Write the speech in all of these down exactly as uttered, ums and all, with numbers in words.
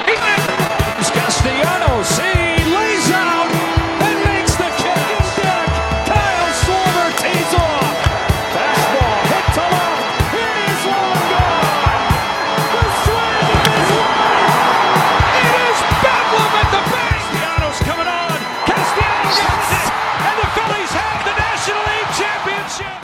He's Castellanos. He lays out and makes the catch. Kyle Schwarber tees off. Fastball hit to left. It is long gone. The slam is live. It is bedlam at the base. Castellanos coming on. Castellanos gets it. And the Phillies have the National League Championship.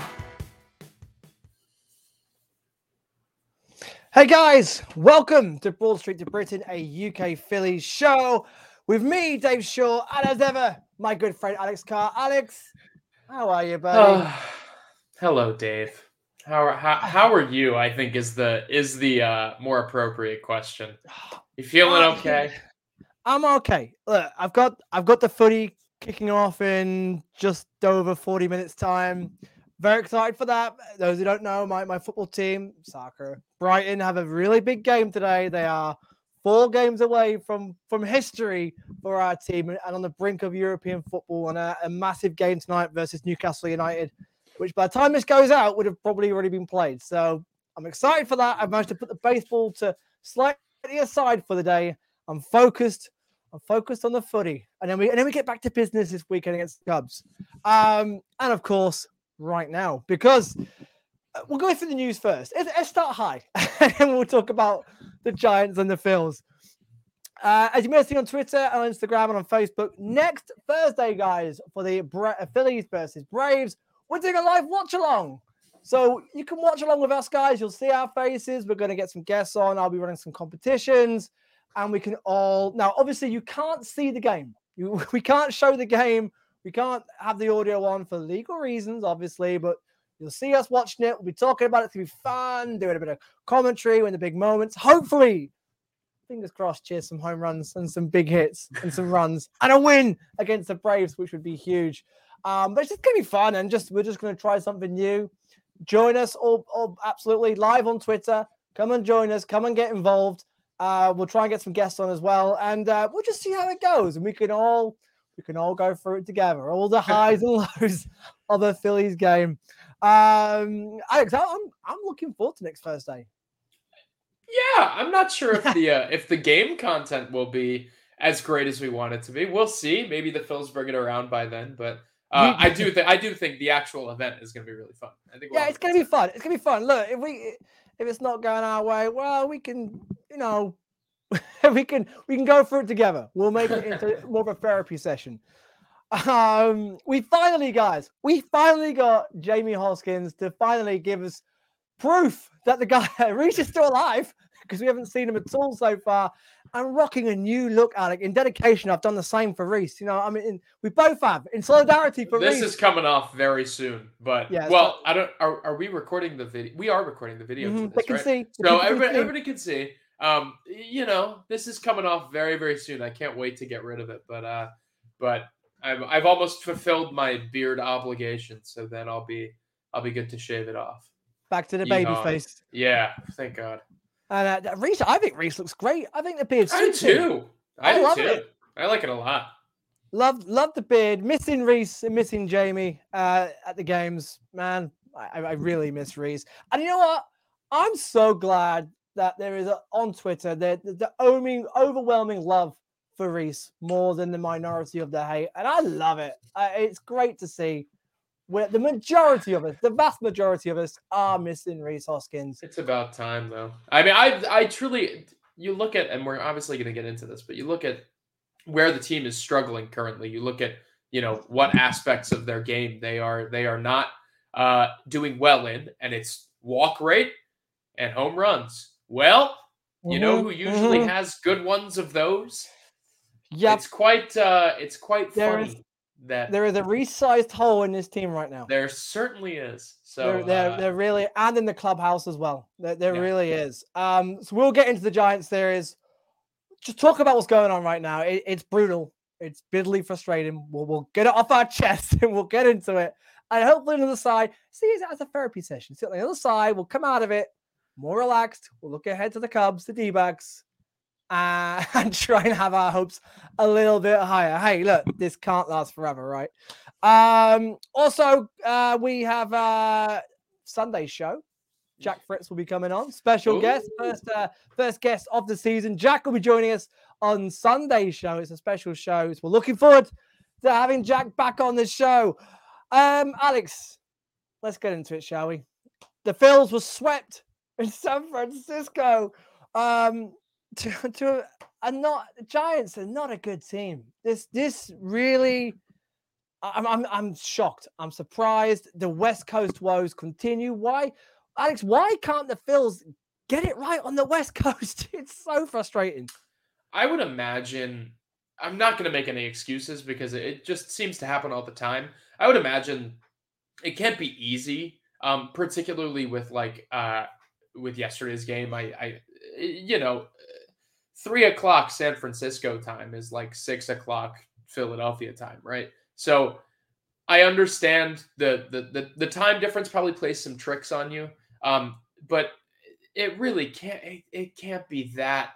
Hey guys, welcome to Broad Street to Britain, a U K Phillies show with me, Dave Shaw, and as ever, my good friend Alex Carr. Alex, how are you, buddy? Uh, hello, Dave. How, how how are you? I think is the is the uh, more appropriate question. You feeling Uh, okay? I'm okay. Look, I've got I've got the footy kicking off in just over forty minutes time. Very excited for that. Those who don't know, my, my football team, soccer, Brighton, have a really big game today. They are four games away from, from history for our team and on the brink of European football and a, a massive game tonight versus Newcastle United, which by the time this goes out would have probably already been played. So I'm excited for that. I've managed to put the baseball to slightly aside for the day. I'm focused. I'm focused on the footy. And then we and then we get back to business this weekend against the Cubs. Um, and of course, right now, because we'll go through the news first. Let's start high, and then we'll talk about the Giants and the Phils. Uh, as you may have seen on Twitter, on Instagram, and on Facebook, next Thursday, guys, for the Bra- Phillies versus Braves, we're doing a live watch along. So you can watch along with us, guys. You'll see our faces. We're going to get some guests on. I'll be running some competitions, and we can all now. Obviously, you can't see the game. You, we can't show the game. We can't have the audio on for legal reasons, obviously, but you'll see us watching it. We'll be talking about it. It's going to be fun, doing a bit of commentary when the big moments. Hopefully, fingers crossed, cheers, some home runs and some big hits and some runs and a win against the Braves, which would be huge. Um, but it's just going to be fun, and just we're just going to try something new. Join us all, all absolutely live on Twitter. Come and join us. Come and get involved. Uh, we'll try and get some guests on as well, and uh, we'll just see how it goes, and we can all... We can all go through it together, all the highs and lows of a Phillies game. Um, Alex, I'm I'm looking forward to next Thursday. Yeah, I'm not sure if the uh, if the game content will be as great as we want it to be. We'll see. Maybe the Phils bring it around by then, but uh, I do think I do think the actual event is going to be really fun. I think. We'll yeah, it's going to be fun. It's going to be fun. Look, if we if it's not going our way, well, we can, you know. we can we can go through it together. We'll make it into more of a therapy session. Um, we finally, guys, we finally got Jamie Hoskins to finally give us proof that the guy Reese is still alive, because we haven't seen him at all so far. And rocking a new look, Alec. In dedication, I've done the same for Reese. You know, I mean, in, we both have in solidarity for this Reese. This is coming off very soon, but yeah, well, I don't. Are, are we recording the video? We are recording the video. Mm-hmm, to this, they can right? see. So everybody, can everybody can see. Um, you know, this is coming off very, very soon. I can't wait to get rid of it, but uh, but I've I've almost fulfilled my beard obligation, so then I'll be I'll be good to shave it off. Back to the baby Yeehaw. face. Yeah, thank God. And uh, Reese, I think Reese looks great. I think the beard. I do too. I, I do love too. it. I like it a lot. Love, love the beard. Missing Reese and missing Jamie uh, at the games, man. I, I really miss Reese. And you know what? I'm so glad that there is a, on Twitter the, the, the overwhelming, overwhelming love for Reese more than the minority of the hate, and I love it. Uh, it's great to see. Where the majority of us, the vast majority of us, are missing Reese Hoskins. It's about time, though. I mean, I I truly, you look at, and we're obviously going to get into this, but you look at where the team is struggling currently. You look at, you know, what aspects of their game they are they are not uh, doing well in, and it's walk rate and home runs. Well, you mm-hmm. know who usually mm-hmm. has good ones of those? Yeah, it's quite uh, it's quite there funny. Is- That there is a resized hole in this team right now. There certainly is. So there, there, uh, there really, and in the clubhouse as well. There, there yeah. really is. Um, so we'll get into the Giants series. Just talk about what's going on right now. It, it's brutal. It's bitterly frustrating. We'll, we'll get it off our chest and we'll get into it. And hopefully on the other side, see it as a therapy session. Sit on the other side, we'll come out of it more relaxed. We'll look ahead to the Cubs, the D-backs. Uh, and try and have our hopes a little bit higher. Hey, look, this can't last forever, right? Um, also, uh, we have a Sunday show. Jack Fritz will be coming on. Special Ooh. guest, first uh, first guest of the season. Jack will be joining us on Sunday's show. It's a special show. So we're looking forward to having Jack back on the show. Um, Alex, let's get into it, shall we? The Phils were swept in San Francisco. Um, to, to a not Giants are not a good team. This this really, I'm I'm I'm shocked. I'm surprised. The West Coast woes continue. Why, Alex? Why can't the Phils get it right on the West Coast? It's so frustrating. I would imagine. I'm not going to make any excuses because it just seems to happen all the time. I would imagine it can't be easy, um, particularly with like uh, with yesterday's game. I, I, you know, three o'clock San Francisco time is like six o'clock Philadelphia time, right? So I understand the the the, the time difference probably plays some tricks on you, um, but it really can't. It, it can't be that.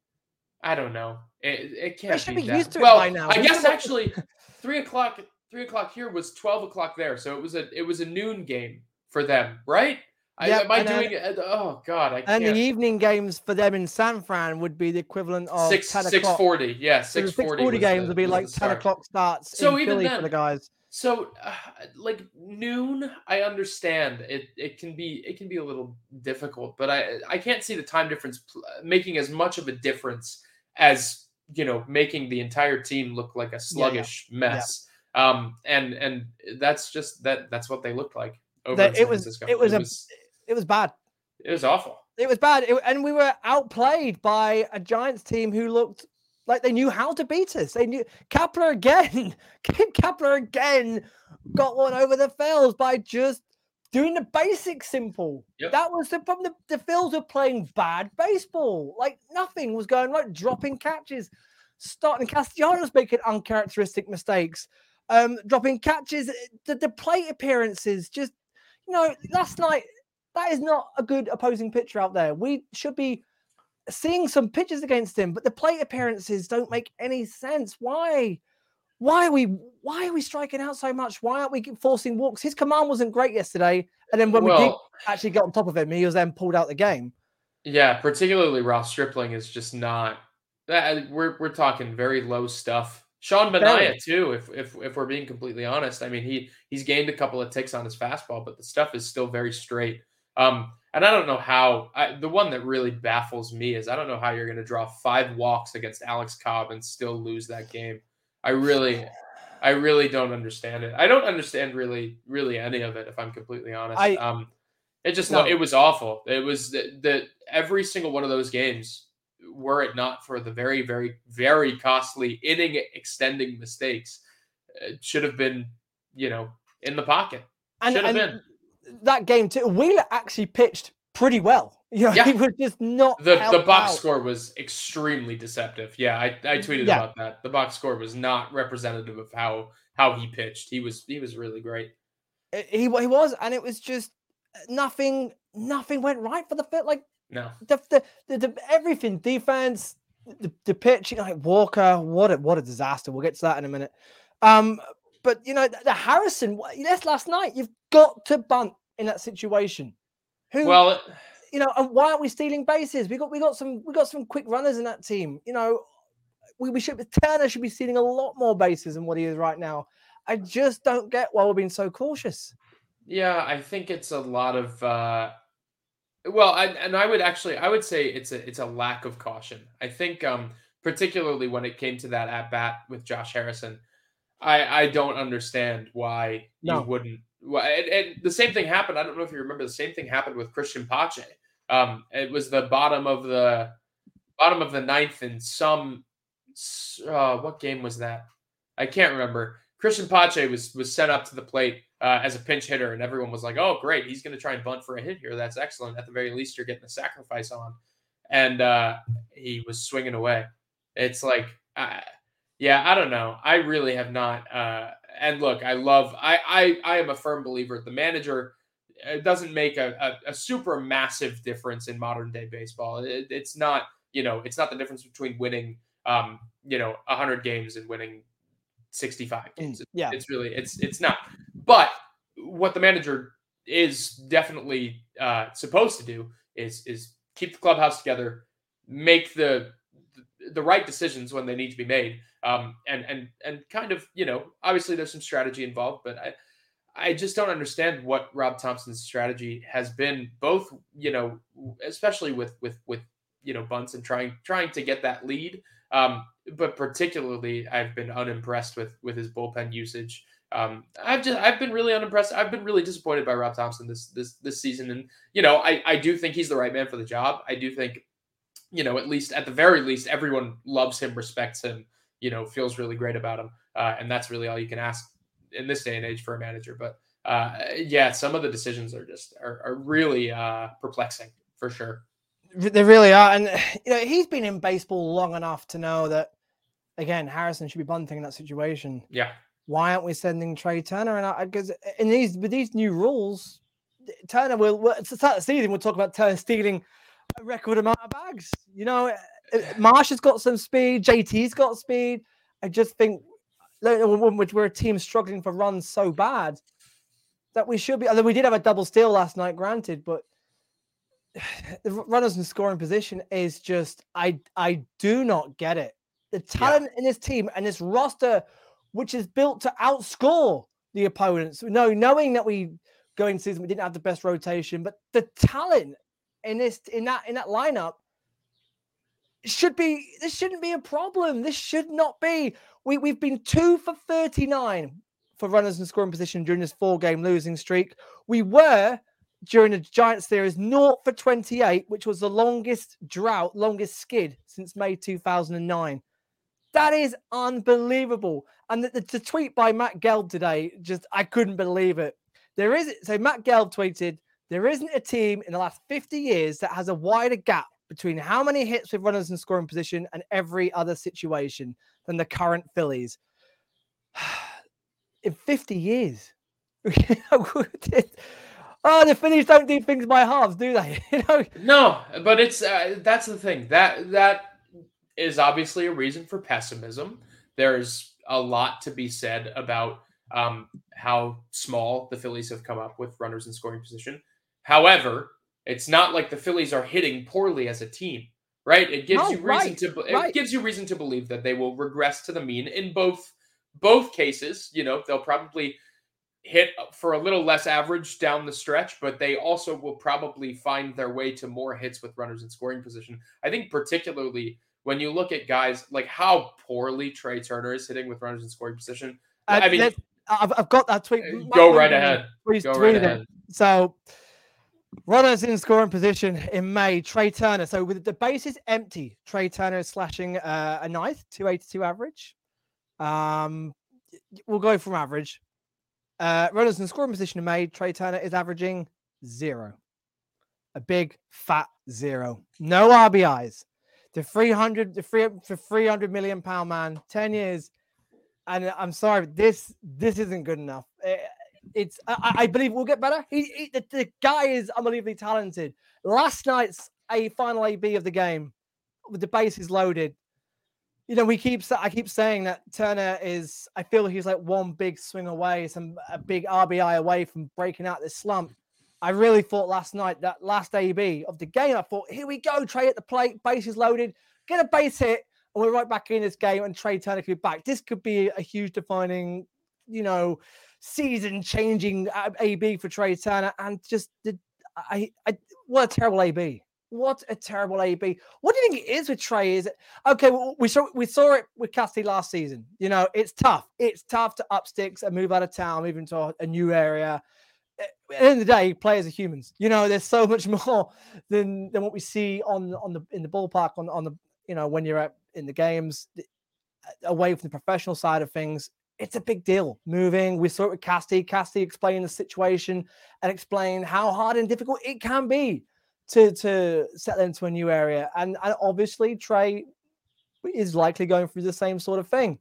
I don't know. It, it can't should be, be that. used to it well, by now. I We guess should- actually three o'clock. Three o'clock here was twelve o'clock there, so it was a it was a noon game for them, right? I, Yep, am I and then- doing it? Oh God, I And can't. the evening games for them in San Fran would be the equivalent of six ten six o'clock. forty, yeah, So the six forty. six forty games would be like ten o'clock starts So in even Philly then- for the guys. So, uh, like noon, I understand it. It can be it can be a little difficult, but I I can't see the time difference pl- making as much of a difference as you know making the entire team look like a sluggish mess. Um, and and that's just that that's what they looked like over That- in San it was Francisco. it was it a was it was bad. it was awful. It was bad, It- and we were outplayed by a Giants team who looked like they knew how to beat us. They knew Kepler again. Kepler again got one over the Phils by just doing the basics simple. Yep. That was the problem. The, the Phils were playing bad baseball. Like nothing was going right. Dropping catches, starting Castellanos making uncharacteristic mistakes, um, dropping catches. The, the plate appearances, just you know, last night. That is not a good opposing pitcher out there. We should be seeing some pitches against him, but the plate appearances don't make any sense. Why? Why are we why are we striking out so much? Why aren't we forcing walks? His command wasn't great yesterday. And then when we did Well, actually get on top of him, he was then pulled out the game. yeah, particularly Ross Stripling is just not that we're we're talking very low stuff. Sean Manaea Very. too, if if if we're being completely honest. I mean, he he's gained a couple of ticks on his fastball, but the stuff is still very straight. Um, and I don't know how I, the one that really baffles me is I don't know how you're going to draw five walks against Alex Cobb and still lose that game. I really, I really don't understand it. I don't understand really, really any of it. If I'm completely honest, I- um, it just No. it was awful. It was the, the every single one of those games, were it not for the very, very, very costly inning extending mistakes, it should have been, you know, in the pocket. And, Should have and been. that game too, Wheeler actually pitched pretty well. You know, Yeah. he was just not The the helped box out. score was extremely deceptive. Yeah, I, I tweeted Yeah. about that. The box score was not representative of how how he pitched. He was he was really great. He, he was, and it was just nothing. Nothing went right for the fit. Like No. the, the, the, the everything, defense, the, the pitch, you know, like Walker, what a what a disaster. We'll get to that in a minute. Um, but you know, the, the Harrison, that's last night. You've got to bunt in that situation. Who, Well, it- you know, and why aren't we stealing bases? We got we got some we got some quick runners in that team. You know, we, we should Turner should be stealing a lot more bases than what he is right now. I just don't get why we're being so cautious. yeah, I think it's a lot of uh well, I, and I would actually I would say it's a it's a lack of caution. I think um particularly when it came to that at bat with Josh Harrison, I I don't understand why No. you wouldn't. Well, and, and the same thing happened. I don't know if you remember. The same thing happened with Christian Pache. Um, it was the bottom of the bottom of the ninth in some. Uh, what game was that? I can't remember. Christian Pache was was sent up to the plate uh, as a pinch hitter, and everyone was like, "Oh, great! He's going to try and bunt for a hit here. That's excellent. At the very least, you're getting a sacrifice on." And uh, he was swinging away. It's like, uh, yeah, I don't know. I really have not. Uh, and look, I love. I I I am a firm believer. The manager it doesn't make a, a, a super massive difference in modern day baseball. It, it's not, you know, it's not the difference between winning, um, you know, one hundred games and winning sixty-five games. Yeah. It's really, it's, it's not. But what the manager is definitely uh, supposed to do is is keep the clubhouse together, make the the right decisions when they need to be made, um, and and and kind of, you know, obviously there's some strategy involved, but I I just don't understand what Rob Thompson's strategy has been, both, you know, especially with with with you know bunts and trying trying to get that lead, um, but particularly I've been unimpressed with with his bullpen usage. Um, I've just I've been really unimpressed. I've been really disappointed by Rob Thompson this this this season, and you know I I do think he's the right man for the job. I do think, you know, at least at the very least, everyone loves him, respects him, you know, feels really great about him, uh, and that's really all you can ask in this day and age for a manager. But uh, yeah, some of the decisions are just are, are really uh, perplexing for sure. They really are, and you know he's been in baseball long enough to know that. Again, Harrison should be bunting in that situation. Yeah. Why aren't we sending Trey Turner? And because in these with these new rules, Turner will well, at the start of the season we'll talk about Turner stealing a record amount of bags. You know, Marsh has got some speed, J T's got speed. I just think when we're a team struggling for runs so bad that we should be. Although we did have a double steal last night, granted, but the runners in scoring position is just I I do not get it. The talent yeah. in this team and this roster, which is built to outscore the opponents. No, knowing that we go into season, we didn't have the best rotation, but the talent in this in that in that lineup should be. This shouldn't be a problem. This should not be. We we've been two for thirty-nine for runners in scoring position during this four-game losing streak. We were during the Giants series zero for twenty-eight, which was the longest drought, longest skid since May two thousand nine. That is unbelievable. And the, the, the tweet by Matt Gelb today, just, I couldn't believe it. There is, so Matt Gelb tweeted, there isn't a team in the last fifty years that has a wider gap between how many hits with runners in scoring position and every other situation than the current Phillies. In fifty years. Oh, the Phillies don't do things by halves, do they? You know? No, but it's, uh, that's the thing. That, that, is obviously a reason for pessimism. There's a lot to be said about um, how small the Phillies have come up with runners in scoring position. However, it's not like the Phillies are hitting poorly as a team, right? It gives oh, you reason right, to it right. gives you reason to believe that they will regress to the mean in both both cases. You know, they'll probably hit for a little less average down the stretch, but they also will probably find their way to more hits with runners in scoring position. I think particularly when you look at guys like how poorly Trey Turner is hitting with runners in scoring position. Uh, I mean, I've, I've got that tweet. Go Matt right ahead. Go right ahead. It. So, runners in scoring position in May, Trey Turner. So, with the bases empty, Trey Turner is slashing uh, a ninth, two eighty-two average. Um, we'll go from average. Uh, runners in scoring position in May, Trey Turner is averaging zero. A big, fat zero. No R B Is. The three hundred, the three for three hundred million pound man, ten years, and I'm sorry, this this isn't good enough. It, it's I, I believe we'll get better. He, he the, the guy is unbelievably talented. Last night's a final A B of the game, with the bases loaded. You know, we keep I keep saying that Turner is. I feel he's like one big swing away, some a big R B I away from breaking out this slump. I really thought last night, that last A B of the game, I thought, here we go, Trey at the plate, bases loaded, get a base hit, and we're right back in this game, and Trey Turner could be back. This could be a huge defining, you know, season-changing A B for Trey Turner, and just, the, I, I, what a terrible A B. What a terrible A B. What do you think it is with Trey? Is it, okay, well, we saw we saw it with Cassidy last season. You know, it's tough. It's tough to up sticks and move out of town, move into a, a new area. At the end of the day, players are humans. You know, there's so much more than than what we see on on the in the ballpark on on the you know when you're at in the games away from the professional side of things. It's a big deal moving. We saw it with Cassidy. Cassidy explained the situation and explained how hard and difficult it can be to to settle into a new area. And, and obviously Trey is likely going through the same sort of thing.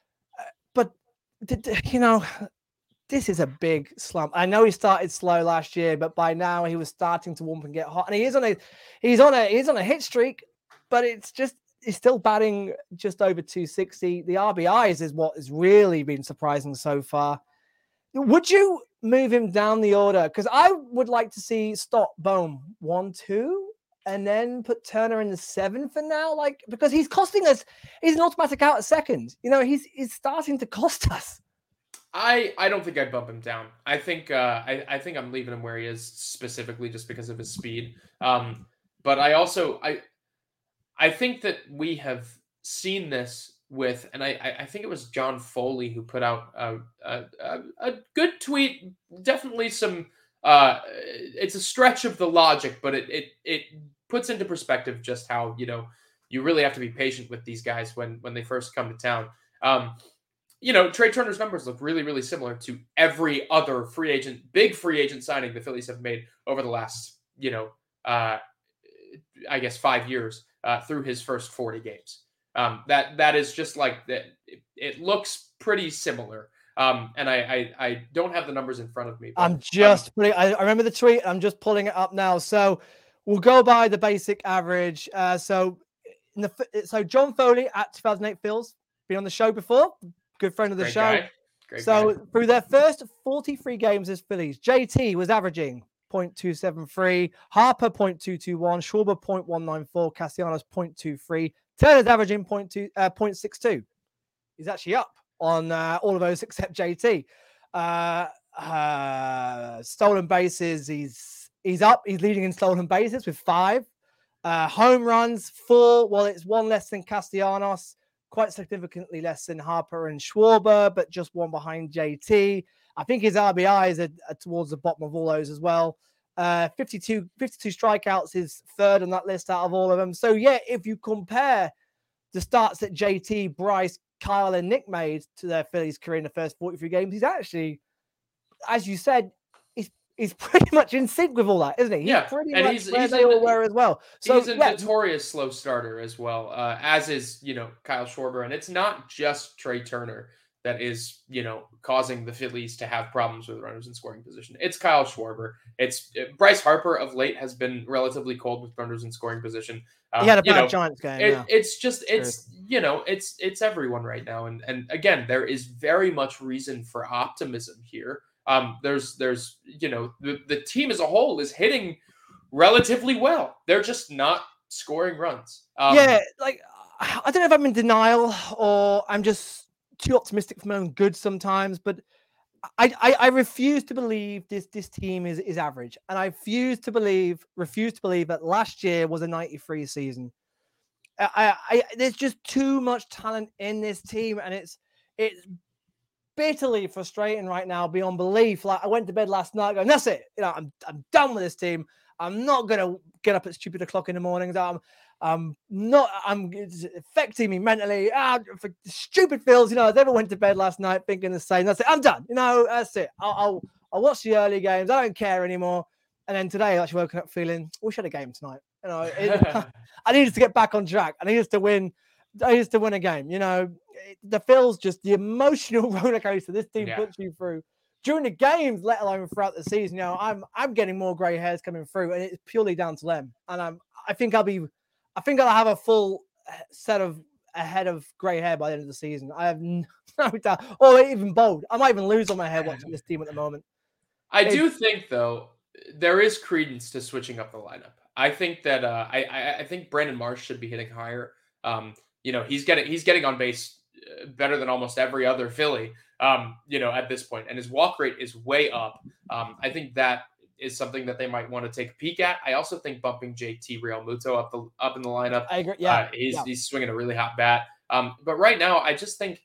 But you know. This is a big slump. I know he started slow last year, but by now he was starting to warm and get hot. And he is on a, he's on a, he's on a hit streak, but it's just he's still batting just over two sixty. The R B Is is what has really been surprising so far. Would you move him down the order because I would like to see Stott Bohm one, two, and then put Turner in the seven for now. Like, because he's costing us, he's an automatic out at second. You know, he's he's starting to cost us. I, I don't think I'd bump him down. I think uh, I, I think I'm leaving him where he is specifically just because of his speed. Um, but I also I I think that we have seen this with, and I I think it was John Foley who put out a a, a, a good tweet. Definitely some. Uh, it's a stretch of the logic, but it it it puts into perspective just how, you know, you really have to be patient with these guys when when they first come to town. Um, You know, Trey Turner's numbers look really, really similar to every other free agent, big free agent signing the Phillies have made over the last, you know, uh, I guess five years uh, through his first forty games. Um, that that is just like that. It, it looks pretty similar. Um, and I, I I don't have the numbers in front of me. But I'm just putting, I, I remember the tweet. I'm just pulling it up now. So we'll go by the basic average. Uh, so in the so John Foley at two thousand eight Phils, been on the show before. Good friend of the Great show. guy. Great so guy. Through their first forty-three games as Phillies, J T was averaging point two seven three, Harper point two two one, Schwarber point one nine four, Castellanos point two three, Turner's averaging point two, uh, point six two. He's actually up on uh, all of those except J T. Uh, uh, stolen bases, he's he's up. He's leading in stolen bases with five. Uh, home runs, four. Well, it's one less than Castellanos. Quite significantly less than Harper and Schwarber, but just one behind J T. I think his R B Is are, are towards the bottom of all those as well. Uh, fifty-two, fifty-two strikeouts is third on that list out of all of them. So, yeah, if you compare the starts that J T, Bryce, Kyle, and Nick made to their Phillies career in the first forty-three games, he's actually, as you said, he's, he's pretty much in sync with all that, isn't he? He's Yeah, pretty and much he's- where he's they in all the- were as well. So, He's a yeah, notorious slow starter as well, uh, as is, you know, Kyle Schwarber. And it's not just Trey Turner that is, you know, causing the Phillies to have problems with runners in scoring position. It's Kyle Schwarber. It's uh, Bryce Harper of late has been relatively cold with runners in scoring position. Um, he had a you bad know, Giants game. It, yeah. It's just it's you know it's it's everyone right now, and and again there is very much reason for optimism here. Um, there's there's you know the the team as a whole is hitting relatively well. They're just not scoring runs. Um, yeah, like I don't know if I'm in denial or I'm just too optimistic for my own good sometimes, but I, I, I refuse to believe this this team is, is average, and I refuse to believe refuse to believe that last year was a ninety-three season. I, I, I there's just too much talent in this team, and it's it's bitterly frustrating right now beyond belief. Like I went to bed last night going, that's it. You know, I'm I'm done with this team. I'm not gonna get up at stupid o'clock in the mornings. I'm I'm not. I'm it's affecting me mentally. Ah, for stupid feels. You know, I never went to bed last night thinking the same. That's it. I'm done. You know, that's it. I'll I'll, I'll watch the early games. I don't care anymore. And then today, I actually woken up feeling, we should have a game tonight. You know, it, I needed to get back on track. I needed to win. I needed to win a game. You know, it, the feels just the emotional roller coaster this team Yeah. puts you through during the games, let alone throughout the season. You know, I'm I'm getting more grey hairs coming through, and it's purely down to them. And I'm I think I'll be, I think I'll have a full set of a head of grey hair by the end of the season. I have no doubt, or even bald. I might even lose on my hair watching this team at the moment. I do think though there is credence to switching up the lineup. I think that uh, I, I I think Brandon Marsh should be hitting higher. Um, you know, he's getting he's getting on base better than almost every other Philly. Um, you know, at this point, and his walk rate is way up. Um, I think that is something that they might want to take a peek at. I also think bumping J T Realmuto up the up in the lineup. I agree. Yeah, uh, he's yeah. he's swinging a really hot bat. Um, but right now, I just think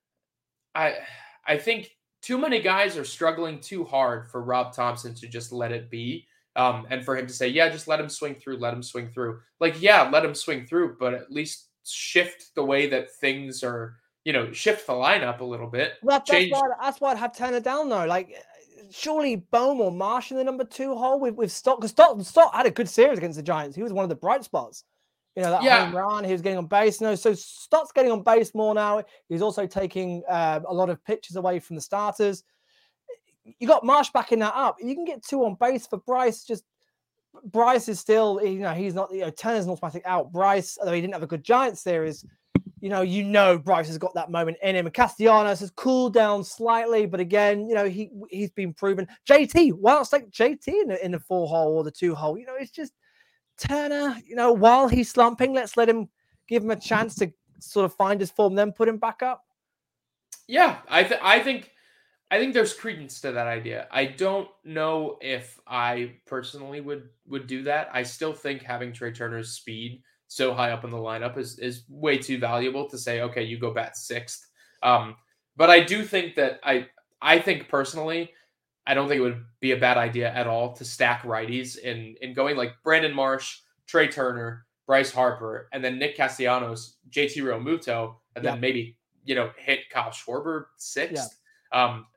I I think too many guys are struggling too hard for Rob Thompson to just let it be. Um, and for him to say, yeah, just let him swing through, let him swing through. Like, yeah, let him swing through, but at least shift the way that things are, you know, shift the lineup a little bit. Well, that's, change. why, that's why I'd have Turner down though. Like, surely Bohm or Marsh in the number two hole with, with Stott, because Stott, Stott had a good series against the Giants. He was one of the bright spots. You know, that Yeah. home run, he was getting on base. You know, so Stott's getting on base more now. He's also taking uh, a lot of pitches away from the starters. You got Marsh backing that up. You can get two on base for Bryce. Just Bryce is still, you know, he's not, you know, Turner's an automatic out. Bryce, although he didn't have a good Giants series, you know, you know, Bryce has got that moment in him. And Castellanos has cooled down slightly, but again, you know, he he's been proven. J T, why not stick J T in the, in the four hole or the two hole? You know, it's just Turner. You know, while he's slumping, let's let him give him a chance to sort of find his form, then put him back up. Yeah, I th- I think I think there's credence to that idea. I don't know if I personally would would do that. I still think having Trey Turner's speed so high up in the lineup is is way too valuable to say, okay, you go bat sixth. Um, but I do think that I I think personally, I don't think it would be a bad idea at all to stack righties in in going like Brandon Marsh, Trey Turner, Bryce Harper, and then Nick Castellanos, J T Realmuto, and Yeah. then maybe, you know, hit Kyle Schwarber sixth. Yeah. Um,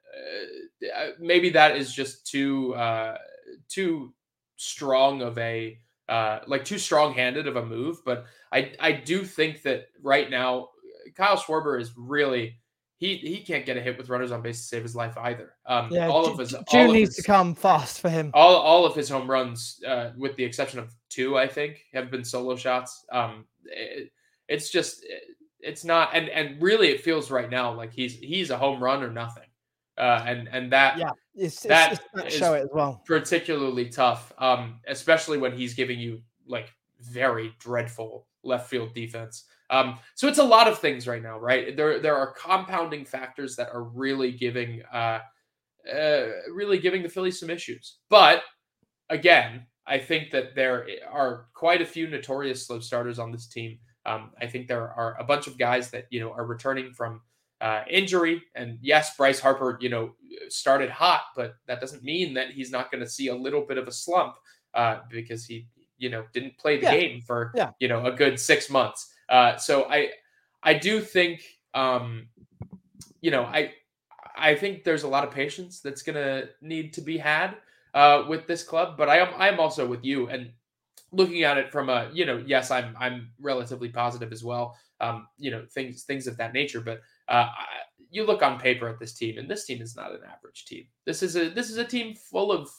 uh, maybe that is just too uh, too strong of a uh, like too strong-handed of a move. But I I do think that right now Kyle Schwarber is really he he can't get a hit with runners on base to save his life either. Um, Yeah, all Ju- of his June all of needs his, to come fast for him. all all of his home runs, uh, with the exception of two, I think, have been solo shots. Um, it, it's just it, it's not, and and really, it feels right now like he's he's a home run or nothing. Uh, and and that Yeah, it's, that it's, it's is show it as well. particularly tough, um, especially when he's giving you like very dreadful left field defense. Um, so it's a lot of things right now, right? There there are compounding factors that are really giving uh, uh, really giving the Phillies some issues. But again, I think that there are quite a few notorious slow starters on this team. Um, I think there are a bunch of guys that you know are returning from Uh, injury. And yes, Bryce Harper, you know, started hot, but that doesn't mean that he's not going to see a little bit of a slump uh, because he, you know, didn't play the Yeah. game for, Yeah. you know, a good six months. Uh, so I, I do think, um, you know, I, I think there's a lot of patience that's going to need to be had uh, with this club, but I am, I'm also with you and looking at it from a, you know, yes, I'm, I'm relatively positive as well. Um, you know, things, things of that nature, but Uh, you look on paper at this team, and this team is not an average team. This is a this is a team full of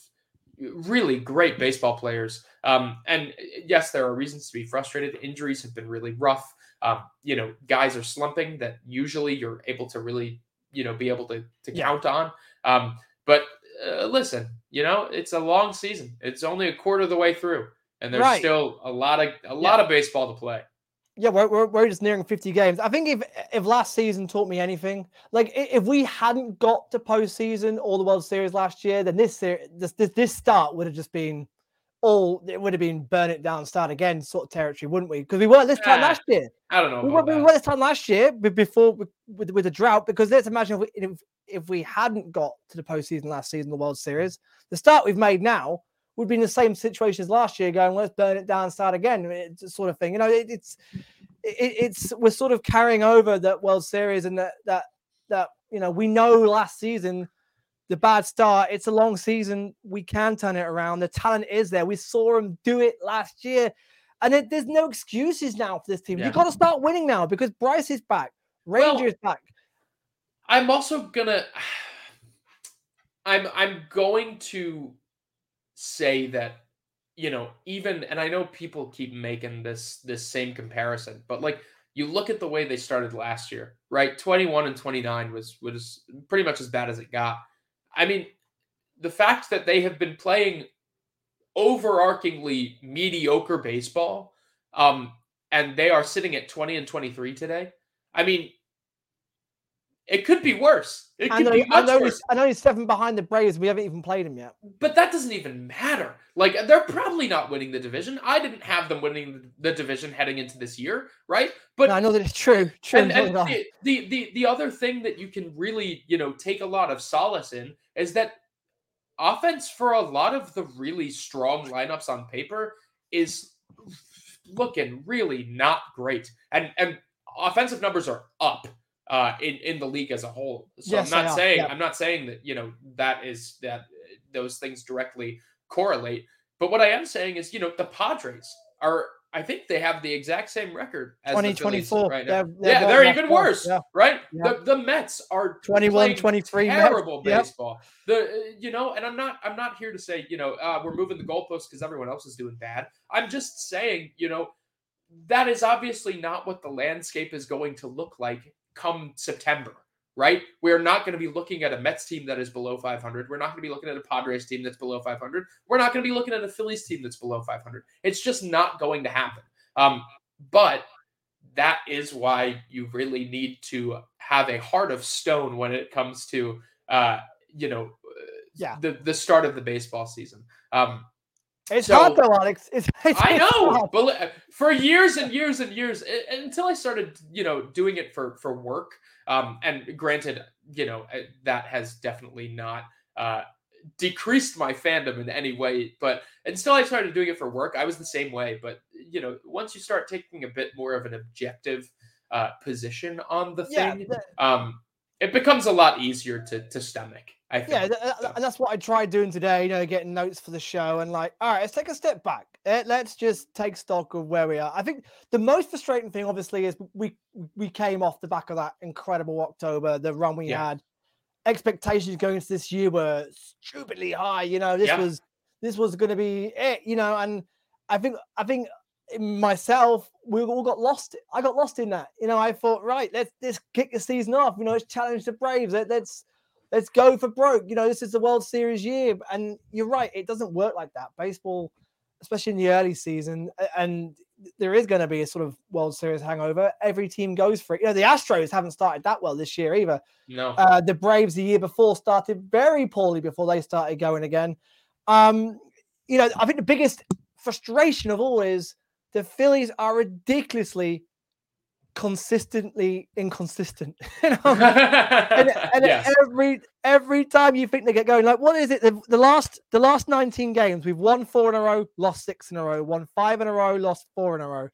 really great baseball players. Um, and yes, there are reasons to be frustrated. Injuries have been really rough. Um, you know, guys are slumping that usually you're able to really, you know, be able to to Yeah. count on. Um, but uh, listen, you know, it's a long season. It's only a quarter of the way through, and there's Right. still a lot of a Yeah. lot of baseball to play. Yeah, we're, we're, we're just nearing fifty games. I think if if last season taught me anything, like i- if we hadn't got to postseason or the World Series last year, then this ser- this this, this start would have just been all it would have been burn it down, start again sort of territory, wouldn't we? Because we weren't this time Ah, last year. I don't know We about weren't, we that. weren't this time last year be- before with with, with the drought. Because let's imagine if we, if if we hadn't got to the postseason last season, the World Series, the start we've made now would be in the same situation as last year, going let's burn it down, start again, it's a sort of thing. You know, it, it's. It, it's we're sort of carrying over that World Series and that that that you know we know last season the bad start. It's a long season. We can turn it around. The talent is there. We saw him do it last year, and it, there's no excuses now for this team. Yeah. You've got to start winning now because Bryce is back. Rangers Well, back. I'm also gonna I'm I'm going to say that, you know, even, and I know people keep making this this same comparison, but like you look at the way they started last year, right? twenty-one and twenty-nine was was pretty much as bad as it got. I mean, the fact that they have been playing overarchingly mediocre baseball, um, and they are sitting at twenty and twenty-three today. I mean, it could be worse. It I could know, be I much know, worse. he's, I know he's seven behind the Braves. We haven't even played him yet. But that doesn't even matter. Like, they're probably not winning the division. I didn't have them winning the division heading into this year, right? But No, I know that it's true. True. and, so and did I. the, the the the other thing that you can really, you know, take a lot of solace in is that offense for a lot of the really strong lineups on paper is looking really not great. And and offensive numbers are up uh in, in the league as a whole. So Yes, I'm they not are. saying Yep. I'm not saying that, you know, that is that those things directly correlate. But what I am saying is, you know, the Padres are, I think they have the exact same record as the twenty Phillies twenty-four. right now. They're- they're yeah, right they're next even door. worse, Yeah. right? Yeah. The the Mets are twenty-one, playing twenty-three Mets. terrible Yep. baseball. The you know, and I'm not I'm not here to say, you know, uh, we're moving the goalposts because everyone else is doing bad. I'm just saying, you know, that is obviously not what the landscape is going to look like come September, right? We're not going to be looking at a Mets team that is below five hundred. We're not going to be looking at a Padres team that's below five hundred. We're not going to be looking at a Phillies team that's below five hundred. It's just not going to happen. Um, but that is why you really need to have a heart of stone when it comes to, uh, you know, yeah. the, the start of the baseball season. Um, It's so, hard though, Alex. It's, it's I know, hard. but for years and years and years, until I started, you know, doing it for, for work. Um, and granted, you know, that has definitely not uh, decreased my fandom in any way, but until I started doing it for work, I was the same way. But, you know, once you start taking a bit more of an objective uh, position on the thing, yeah, um, it becomes a lot easier to, to stomach. I think. Yeah, th- so. and that's what I tried doing today, you know, getting notes for the show and like, all right, let's take a step back. Let's just take stock of where we are. I think the most frustrating thing, obviously, is we we came off the back of that incredible October, the run we yeah. had. Expectations going into this year were stupidly high. You know, this yeah. was this was going to be it. You know, and I think I think myself, we all got lost. I got lost in that. You know, I thought, right, let's let's kick the season off. You know, let's challenge the Braves. Let, let's let's go for broke. You know, this is the World Series year, and you're right. It doesn't work like that. Baseball, especially in the early season, and there is going to be a sort of World Series hangover. Every team goes for it. You know, the Astros haven't started that well this year either. No. Uh, the Braves the year before started very poorly before they started going again. Um, you know, I think the biggest frustration of all is the Phillies are ridiculously consistently inconsistent. You know? and and yes. every every time you think they get going, like, what is it? The, the last the last nineteen games, we've won four in a row, lost six in a row, won five in a row, lost four in a row.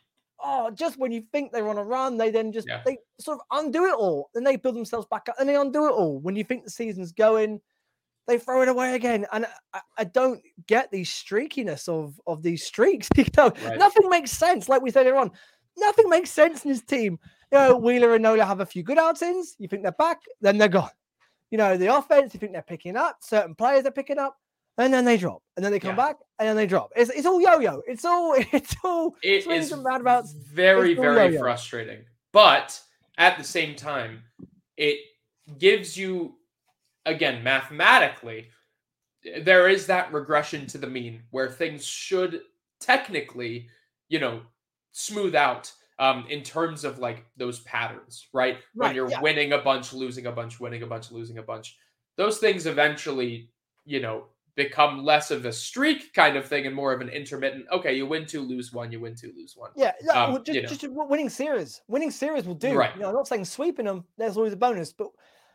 Oh, just when you think they're on a run, they then just yeah. they sort of undo it all. Then they build themselves back up and they undo it all. When you think the season's going, they throw it away again. And I, I don't get the streakiness of, of these streaks. You know, right. Nothing makes sense. Like we said earlier on, nothing makes sense in this team. You know, Wheeler and Nola have a few good outings. You think they're back, then they're gone. You know, the offense, you think they're picking up. Certain players are picking up, and then they drop. And then they come yeah. back, and then they drop. It's, it's all yo-yo. It's all, it's all it is and roundabouts. very, it's very yo-yo. frustrating. But at the same time, it gives you, again, mathematically, there is that regression to the mean where things should technically, you know, smooth out um, in terms of like those patterns, right? right when you're yeah. winning a bunch, losing a bunch, winning a bunch, losing a bunch. Those things eventually, you know, become less of a streak kind of thing and more of an intermittent, okay, you win two, lose one, you win two, lose one. Yeah, no, um, well, just, you know. just winning series. Winning series will do. Right. You know, I'm not saying sweeping them, there's always a bonus, but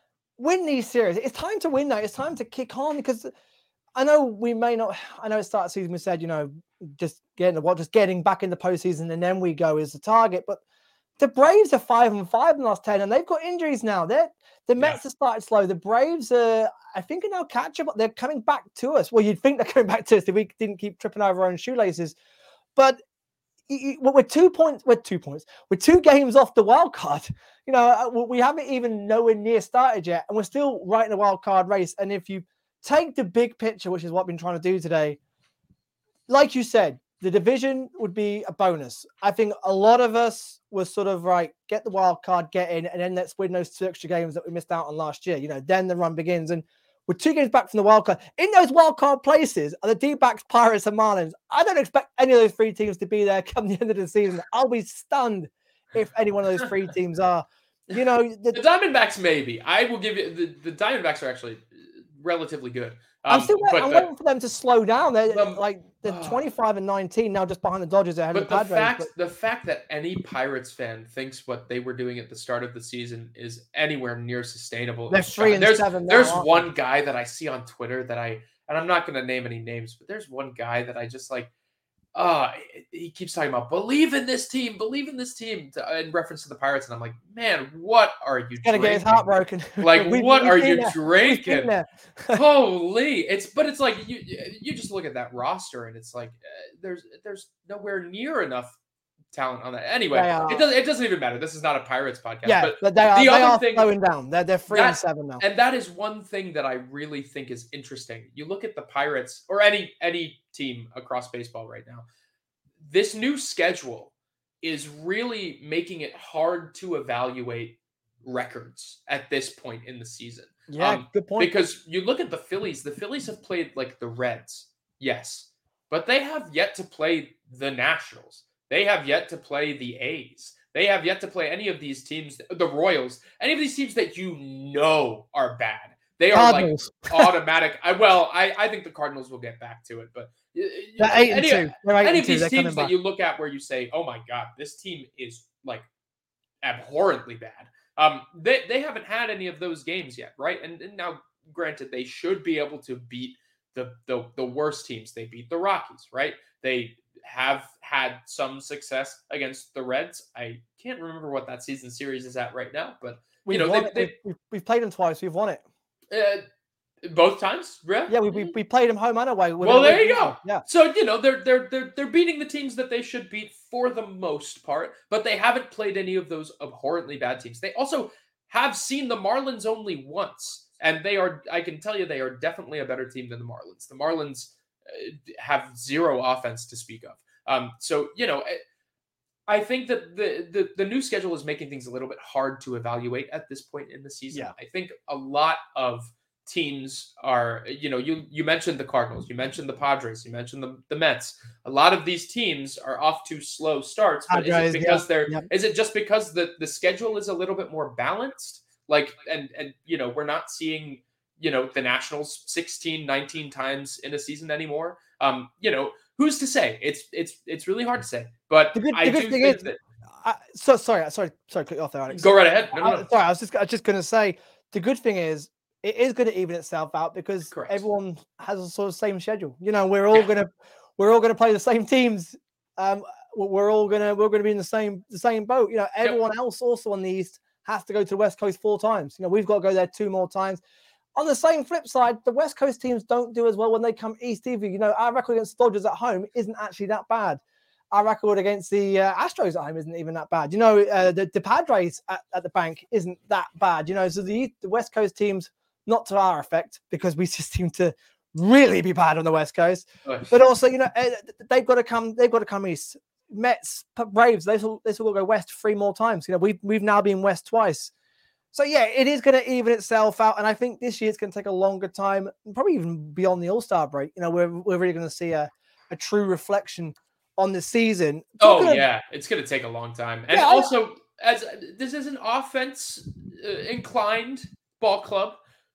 win these series. It's time to win now. It's time to kick on because I know we may not, I know at the start of the season we said, you know, just getting the what, just getting back in the postseason and then we go is the target. But the Braves are five and five in the last ten, and they've got injuries now. They're the Mets yeah. have started slow. The Braves are, I think, are now catch up. They're coming back to us. Well, you'd think they're coming back to us if we didn't keep tripping over our own shoelaces. But we're two points. We're two points. We're two games off the wild card. You know, we haven't even nowhere near started yet, and we're still right in the wild card race. And if you take the big picture, which is what I've been trying to do today, like you said, the division would be a bonus. I think a lot of us were sort of right, get the wild card, get in, and then let's win those two extra games that we missed out on last year. You know, then the run begins. And we're two games back from the wild card. In those wild card places are the D-backs, Pirates, and Marlins. I don't expect any of those three teams to be there come the end of the season. I'll be stunned if any one of those three teams are. You know, the, the Diamondbacks, maybe. I will give you the, the Diamondbacks are actually relatively good. Um, I'm still waiting, I'm the, waiting for them to slow down. They're um, like the uh, twenty-five and nineteen now, just behind the Dodgers ahead but of the Padres. The fact, but the fact that any Pirates fan thinks what they were doing at the start of the season is anywhere near sustainable. They're three and there's, seven. Now, there's one they? guy that I see on Twitter that I, and I'm not going to name any names, but there's one guy that I just like. Uh, he keeps talking about believe in this team, believe in this team to, in reference to the Pirates, and I'm like, man, what are you? He's gonna get his heart broken. Like, we, what are you there. drinking? Holy! It's but it's like you you just look at that roster, and it's like uh, there's there's nowhere near enough talent on that. Anyway, it doesn't it doesn't even matter. This is not a Pirates podcast. Yeah, but, but they are, the they other are thing, slowing down. They're they're three that, and seven now, and that is one thing that I really think is interesting. You look at the Pirates or any any team across baseball right now. This new schedule is really making it hard to evaluate records at this point in the season. Yeah, Um, good point. Because you look at the Phillies, the Phillies have played like the Reds, yes, but they have yet to play the Nationals. They have yet to play the A's. They have yet to play any of these teams, the Royals, any of these teams that you know are bad. They are Cardinals. like automatic. I well, I, I think the Cardinals will get back to it, but They're eight and any, two. They're eight any and of two. these They're teams coming that back. you look at where you say, "Oh my God, this team is like abhorrently bad." Um, they they haven't had any of those games yet, right? And, and now, granted, they should be able to beat the, the the worst teams. They beat the Rockies, right? They have had some success against the Reds. I can't remember what that season series is at right now, but We've you know, won they, it. they, We've, we've, we've played them twice. We've won it. uh, both times, yeah. Yeah, we, we, we played them home and away. We're Well, gonna there win you them. go. Yeah. So you know they're they're they're they're beating the teams that they should beat for the most part, but they haven't played any of those abhorrently bad teams. They also have seen the Marlins only once, and they are. I can tell you, they are definitely a better team than the Marlins. The Marlins uh, have zero offense to speak of. Um, so you know. I think that the, the the new schedule is making things a little bit hard to evaluate at this point in the season. Yeah. I think a lot of teams are, you know, you you mentioned the Cardinals, you mentioned the Padres, you mentioned the, the Mets. A lot of these teams are off to slow starts, but Padres, is it because yeah, they're yeah. is it just because the, the schedule is a little bit more balanced? Like and and you know, we're not seeing, you know, the Nationals sixteen, nineteen times in a season anymore. Um, you know, who's to say? It's it's it's really hard to say. But The good, I the good do thing think is, that I, so sorry, sorry, sorry, cut you off there, Alex. go right ahead. No, no, I, no. sorry, I was just, I was just going to say the good thing is it is going to even itself out because Correct. everyone has a sort of same schedule. You know, we're all Yeah. going to, we're all going to play the same teams. Um, we're all gonna, we're going to be in the same, the same boat. You know, everyone else also on the East has to go to the West Coast four times. You know, we've got to go there two more times. On the same flip side, the West Coast teams don't do as well when they come East either. You know, our record against the Dodgers at home isn't actually that bad. Our record against the uh, Astros at home isn't even that bad. You know, uh, the, the Padres at, at the bank isn't that bad. You know, so the, the West Coast teams, not to our effect, because we just seem to really be bad on the West Coast. But also, you know, uh, they've got to come. They've got to come east. Mets, Braves, they will they will go west three more times. You know, we've we've now been west twice. So yeah, it is going to even itself out, and I think this year it's going to take a longer time, probably even beyond the All-Star break. You know, we're we're really going to see a, a true reflection on the season. Oh Talking yeah, it's going to take a long time, and Yeah, I- also as this is an offense uh, inclined ball club,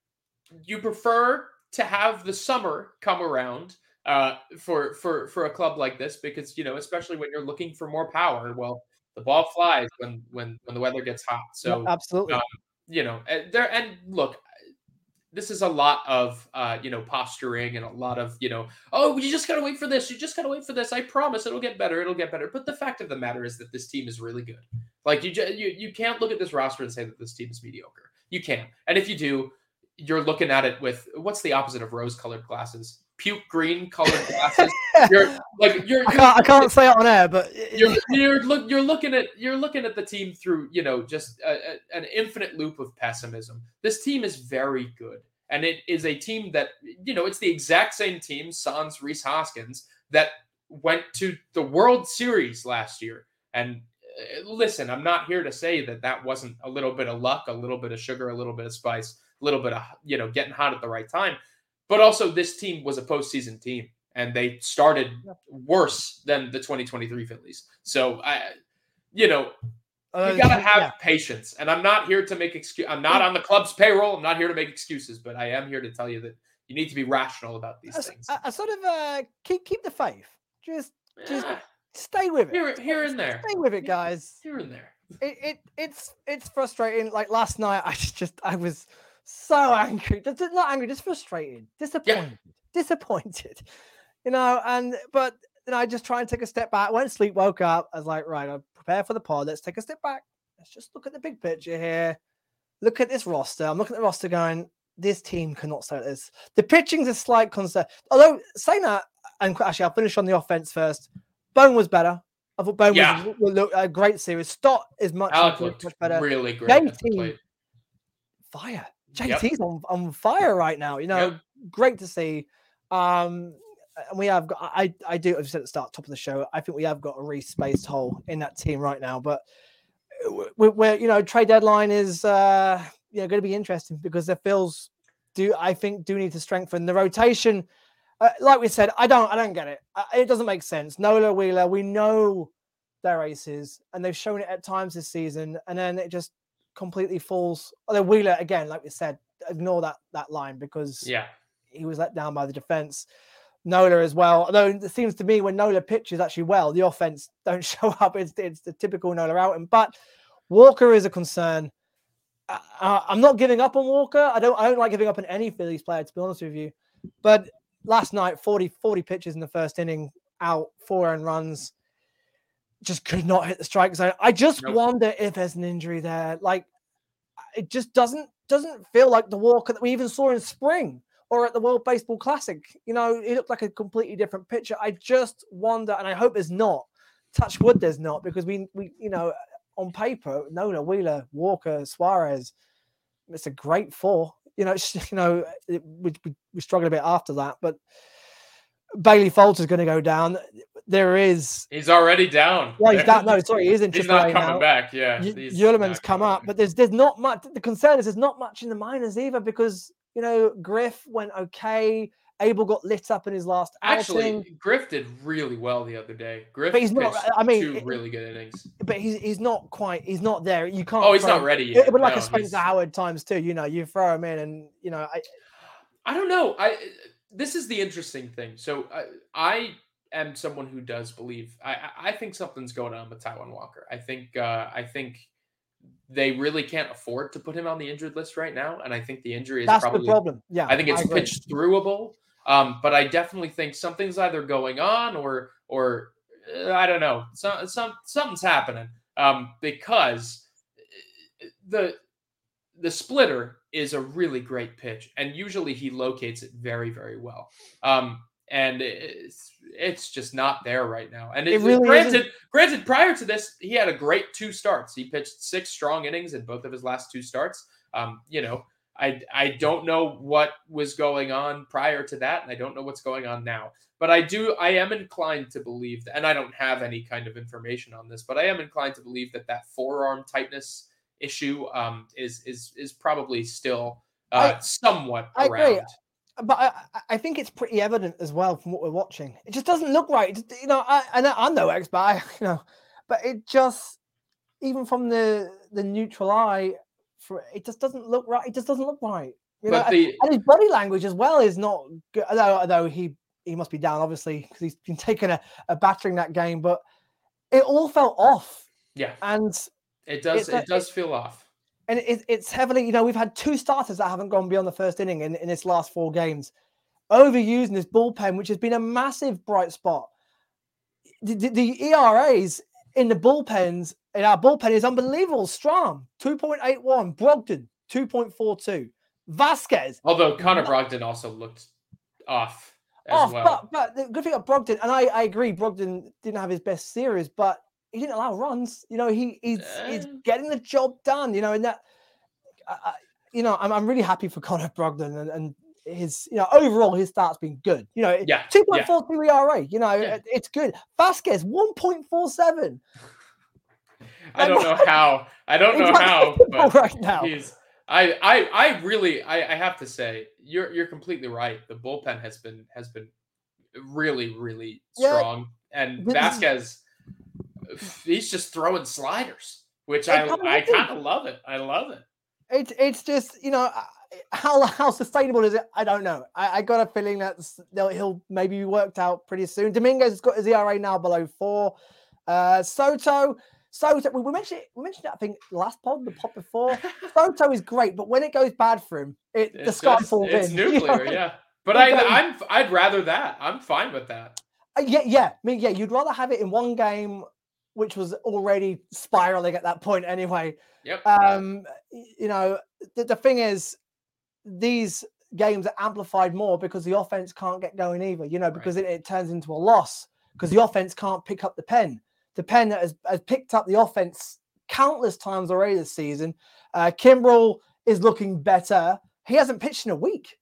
you prefer to have the summer come around uh, for for for a club like this because you know, especially when you're looking for more power. Well, the ball flies when when when the weather gets hot. So Yeah, absolutely. um, you know, and there and look. This is a lot of, uh, you know, posturing and a lot of, you know, oh, you just got to wait for this. You just got to wait for this. I promise it'll get better. It'll get better. But the fact of the matter is that this team is really good. Like you, you, you can't look at this roster and say that this team is mediocre. You can't. And if you do, you're looking at it with what's the opposite of rose-colored glasses? Puke green colored glasses. You're like you're. I can't, I can't say it on air, but You're you're look you're looking at you're looking at the team through you know just a, a, an infinite loop of pessimism. This team is very good, and it is a team that you know it's the exact same team, Sans Rhys Hoskins, that went to the World Series last year. And uh, listen, I'm not here to say that that wasn't a little bit of luck, a little bit of sugar, a little bit of spice, a little bit of you know getting hot at the right time, but also this team was a postseason team. And they started worse than the twenty twenty-three Phillies. So, I, you know, uh, you got to have yeah. patience. And I'm not here to make excuse. I'm not on the club's payroll. I'm not here to make excuses. But I am here to tell you that you need to be rational about these I, things. I, I sort of uh, keep keep the faith. Just just Yeah. stay with it. Here, here and there. Stay with it, guys. Here and there. It, it it's it's frustrating. Like last night, I just I was so angry. Just not angry, just frustrated, disappointed, disappointed. You know, and but then I just try and take a step back. Went to sleep, woke up. I was like, right, I'm prepared for the pod. Let's take a step back. Let's just look at the big picture here. Look at this roster. I'm looking at the roster going, this team cannot stay like this. The pitching's a slight concern. Although saying that, and actually, I'll finish on the offense first. Bone was better. I thought Bone Yeah. was, was a great series. Stott is much, Alec improved, looked much better. really great. J at the T, plate. fire. Yep. J T's on, on fire right now. You know, Yep. great to see. Um, and we have got. I I do. I've said at the start, top of the show. I think we have got a re-spaced hole in that team right now. But we're, we're you know trade deadline is uh you know going to be interesting because the Phils do I think do need to strengthen the rotation. Uh, like we said, I don't I don't get it. Uh, it doesn't make sense. Nola, Wheeler, we know their aces, and they've shown it at times this season, and then it just completely falls. Although Wheeler, again, like we said, ignore that that line because yeah, he was let down by the defense. Nola as well. Although it seems to me when Nola pitches actually well, the offense don't show up. It's it's the typical Nola outing. But Walker is a concern. Uh, I'm not giving up on Walker. I don't I don't like giving up on any Phillies player, to be honest with you. But last night, forty, forty pitches in the first inning, out, four earned runs, just could not hit the strike zone. I just Nope. wonder if there's an injury there. Like, it just doesn't doesn't feel like the Walker that we even saw in spring or at the World Baseball Classic. You know, it looked like a completely different pitcher. I just wonder, and I hope there's not. Touch wood, there's not, because we, we you know, on paper, Nola, Wheeler, Walker, Suarez, it's a great four. You know, it's, you know, it, we, we we struggled a bit after that, but Bailey Falter is going to go down. There is he's already down. well, he's down. No, sorry, he is in He's triple A not coming now. back. Yeah, Y- he's Yulman's not come coming up, back. but there's there's not much. The concern is there's not much in the minors either because you know Griff went okay. Abel got lit up in his last Actually, outing, Griff did really well the other day. Griff but he's not. pitched I mean, two it- really good innings. but he's he's not quite. He's not there. You can't. Oh, he's throw- not ready It, yet. it would like No, a Spencer he's- Howard times too. You know, you throw him in, and you know, I, I don't know. I this is the interesting thing. So I, I am someone who does believe. I I I think something's going on with Taijuan Walker. I think uh, I think they really can't afford to put him on the injured list right now, and I think the injury is that's probably. the problem. Yeah, I think it's agree. pitch throughable. Um, but I definitely think something's either going on or or uh, I don't know. Some some something's happening. Um, because the the splitter is a really great pitch, and usually he locates it very very well. Um, and it's it's just not there right now. And it, It really granted, isn't. granted, prior to this, he had a great two starts. He pitched six strong innings in both of his last two starts. Um, you know. I, I don't know what was going on prior to that, and I don't know what's going on now. But I do I am inclined to believe that, and I don't have any kind of information on this, but I am inclined to believe that that forearm tightness issue um, is is is probably still uh, I- somewhat I around. agree. But I, I- I think it's pretty evident as well from what we're watching. It just doesn't look right. It just- you know, I, I know I'm no expert, I- you know, but it just even from the the neutral eye. For it just doesn't look right. It just doesn't look right. You know, But the and his body language as well is not good. Although, although he he must be down obviously because he's been taking a, a battering that game. But it all felt off, yeah, and it does it's a- it does feel off. and it, it's heavily. You know, we've had two starters that haven't gone beyond the first inning in, in this last four games, overusing this bullpen, which has been a massive bright spot. The, the, the E R As in the bullpens. In our bullpen is unbelievable. Strom, two point eight one. Brogdon, two point four two. Vasquez, Although Connor Brogdon also looked off as off. well. But, but the good thing about Brogdon, and I, I agree, Brogdon didn't have his best series, but he didn't allow runs. You know, he he's, he's Uh. getting the job done, you know, and that, I, I, you know, I'm, I'm really happy for Connor Brogdon and, and his, you know, overall his start's been good. You know, Yeah, two point four two E R A, you know, Yeah. it, it's good. Vasquez, one point four seven. I don't know how. I don't know It's how, unbelievable but right now. he's. I, I, I really, I, I have to say, you're, you're completely right. The bullpen has been, has been really, really Yeah. strong, and This is- Vasquez, he's just throwing sliders, which I, It's I amazing. kind of love it. I love it. It's it's just you know how how sustainable is it? I don't know. I, I got a feeling that he'll maybe be worked out pretty soon. Dominguez has got his E R A now below four. Uh, Soto, Soto. We, we mentioned it, we mentioned that I think last pod, the pod before. Soto is great, but when it goes bad for him, it the It's sky just- falls it's in. you know? nuclear, yeah. But It I, goes- I'm, I'd rather that. I'm fine with that. Uh, yeah, yeah. I mean, yeah. You'd rather have it in one game, which was already spiraling at that point anyway. Yep. Um, y- you know, the, the thing is, these games are amplified more because the offense can't get going either, you know, because it, it turns into a loss because the offense can't pick up the pen. The pen that has, has picked up the offense countless times already this season. Uh, Kimbrel is looking better. He hasn't pitched in a week.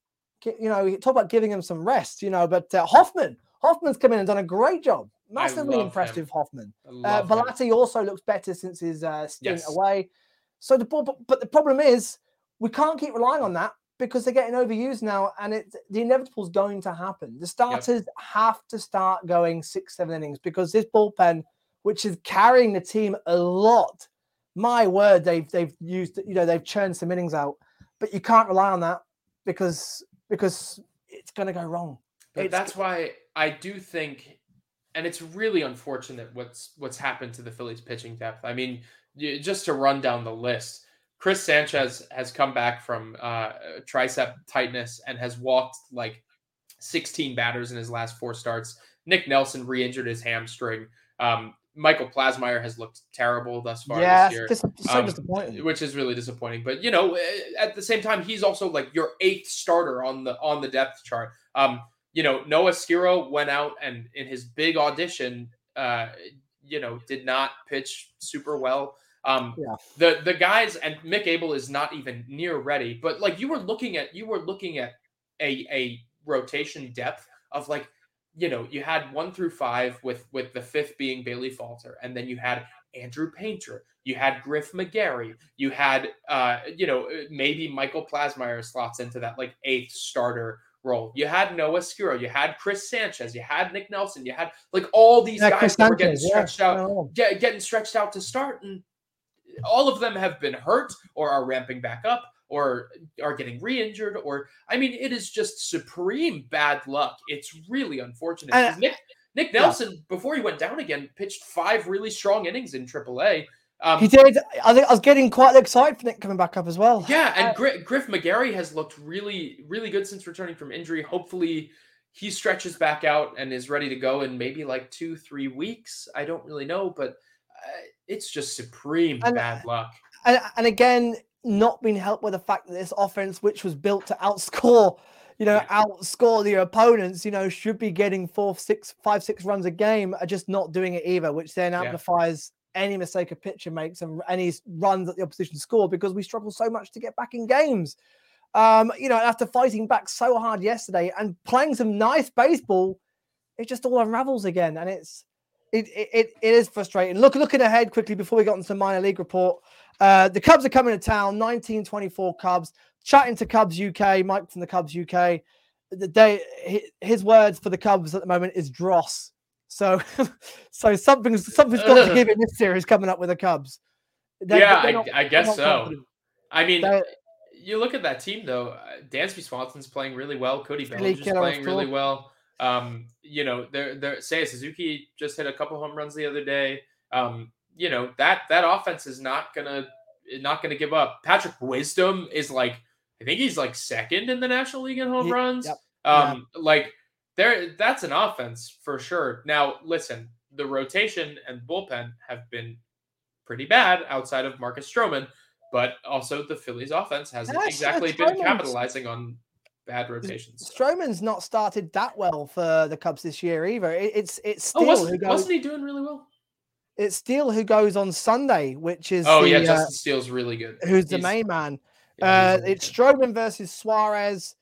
you know, talk about giving him some rest, you know. But uh, Hoffman, Hoffman's come in and done a great job. Massively impressed with Hoffman. Uh, Belatti also looks better since his uh, stint yes. away. So the ball, but, but the problem is we can't keep relying on that because they're getting overused now, and it the inevitable is going to happen. The starters yep. have to start going six, seven innings because this bullpen, which is carrying the team a lot, my word, they've they've used you know they've churned some innings out, but you can't rely on that because because it's going to go wrong. But that's why I do think. And it's really unfortunate what's what's happened to the Phillies pitching depth. I mean, just to run down the list, Chris Sanchez has come back from uh, tricep tightness and has walked like sixteen batters in his last four starts. Nick Nelson re-injured his hamstring. Um, Michael Plasmeyer has looked terrible thus far yeah, this year. Dis- so um, disappointing. Which is really disappointing. But, you know, at the same time, he's also like your eighth starter on the on the depth chart. Um You know, Noah Skiro went out and in his big audition, uh, you know, did not pitch super well. Um, yeah. The the guys and Mick Abel is not even near ready. But like you were looking at, you were looking at a a rotation depth of like, you know, you had one through five with with the fifth being Bailey Falter, and then you had Andrew Painter, you had Griff McGarry, you had uh, you know, maybe Michael Plasmeyer slots into that like eighth starter role. You had Noah Skuro, you had Chris Sanchez, you had Nick Nelson, you had like all these yeah, guys Chris that were Sanchez, getting stretched yeah. out, get, getting stretched out to start, and all of them have been hurt or are ramping back up or are getting re-injured. Or I mean, it is just supreme bad luck. It's really unfortunate. And, Nick Nick Nelson, yeah. before he went down again, pitched five really strong innings in triple A. Um, he did. I think I was getting quite excited for Nick coming back up as well. Yeah, and Griff, Griff McGarry has looked really, really good since returning from injury. Hopefully, he stretches back out and is ready to go in maybe like two, three weeks. I don't really know, but uh, it's just supreme and, bad luck. And, and again, not being helped by the fact that this offense, which was built to outscore, you know, yeah. outscore the opponents, you know, should be getting four, six, five, six runs a game, are just not doing it either, which then amplifies. Yeah. Any mistake a pitcher makes and any runs that the opposition score because we struggle so much to get back in games. Um, you know, after fighting back so hard yesterday and playing some nice baseball, it just all unravels again. And it's, it, it, it is frustrating. Look, looking ahead quickly before we got into minor league report, uh, the Cubs are coming to town, nineteen twenty-four Cubs, chatting to Cubs U K, Mike from the Cubs U K. The day, his words for the Cubs at the moment is dross. So, so something's something's got to give in this series coming up with the Cubs. They're, yeah, they're not, I, I guess so. Confident. I mean, they're, you look at that team though. Dansby Swanson's playing really well. Cody Bellinger's is playing really well. Um, you know, they're they're Seiya Suzuki just hit a couple home runs the other day. Um, you know that that offense is not gonna not gonna give up. Patrick Wisdom is like I think he's like second in the National League in home yeah, runs. Yep, um, yeah. like. There, that's an offense for sure. Now, listen, the rotation and bullpen have been pretty bad outside of Marcus Stroman, but also the Phillies offense hasn't yes, exactly been capitalizing on bad rotations. Stroman's not started that well for the Cubs this year either. It, it's it's Steele oh, wasn't, who goes, wasn't he doing really well? It's Steele who goes on Sunday, which is oh the, yeah, Justin uh, Steele's really good. Who's he's, the main man? Yeah, uh, it's Stroman versus Suarez.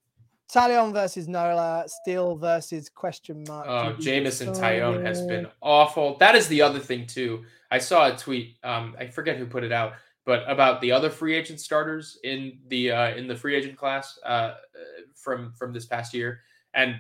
Talion versus Nola, Steele versus question mark. Oh, Jameson Tyone has been awful. That is the other thing too. I saw a tweet. Um, I forget who put it out, but about the other free agent starters in the uh, in the free agent class uh, from from this past year, and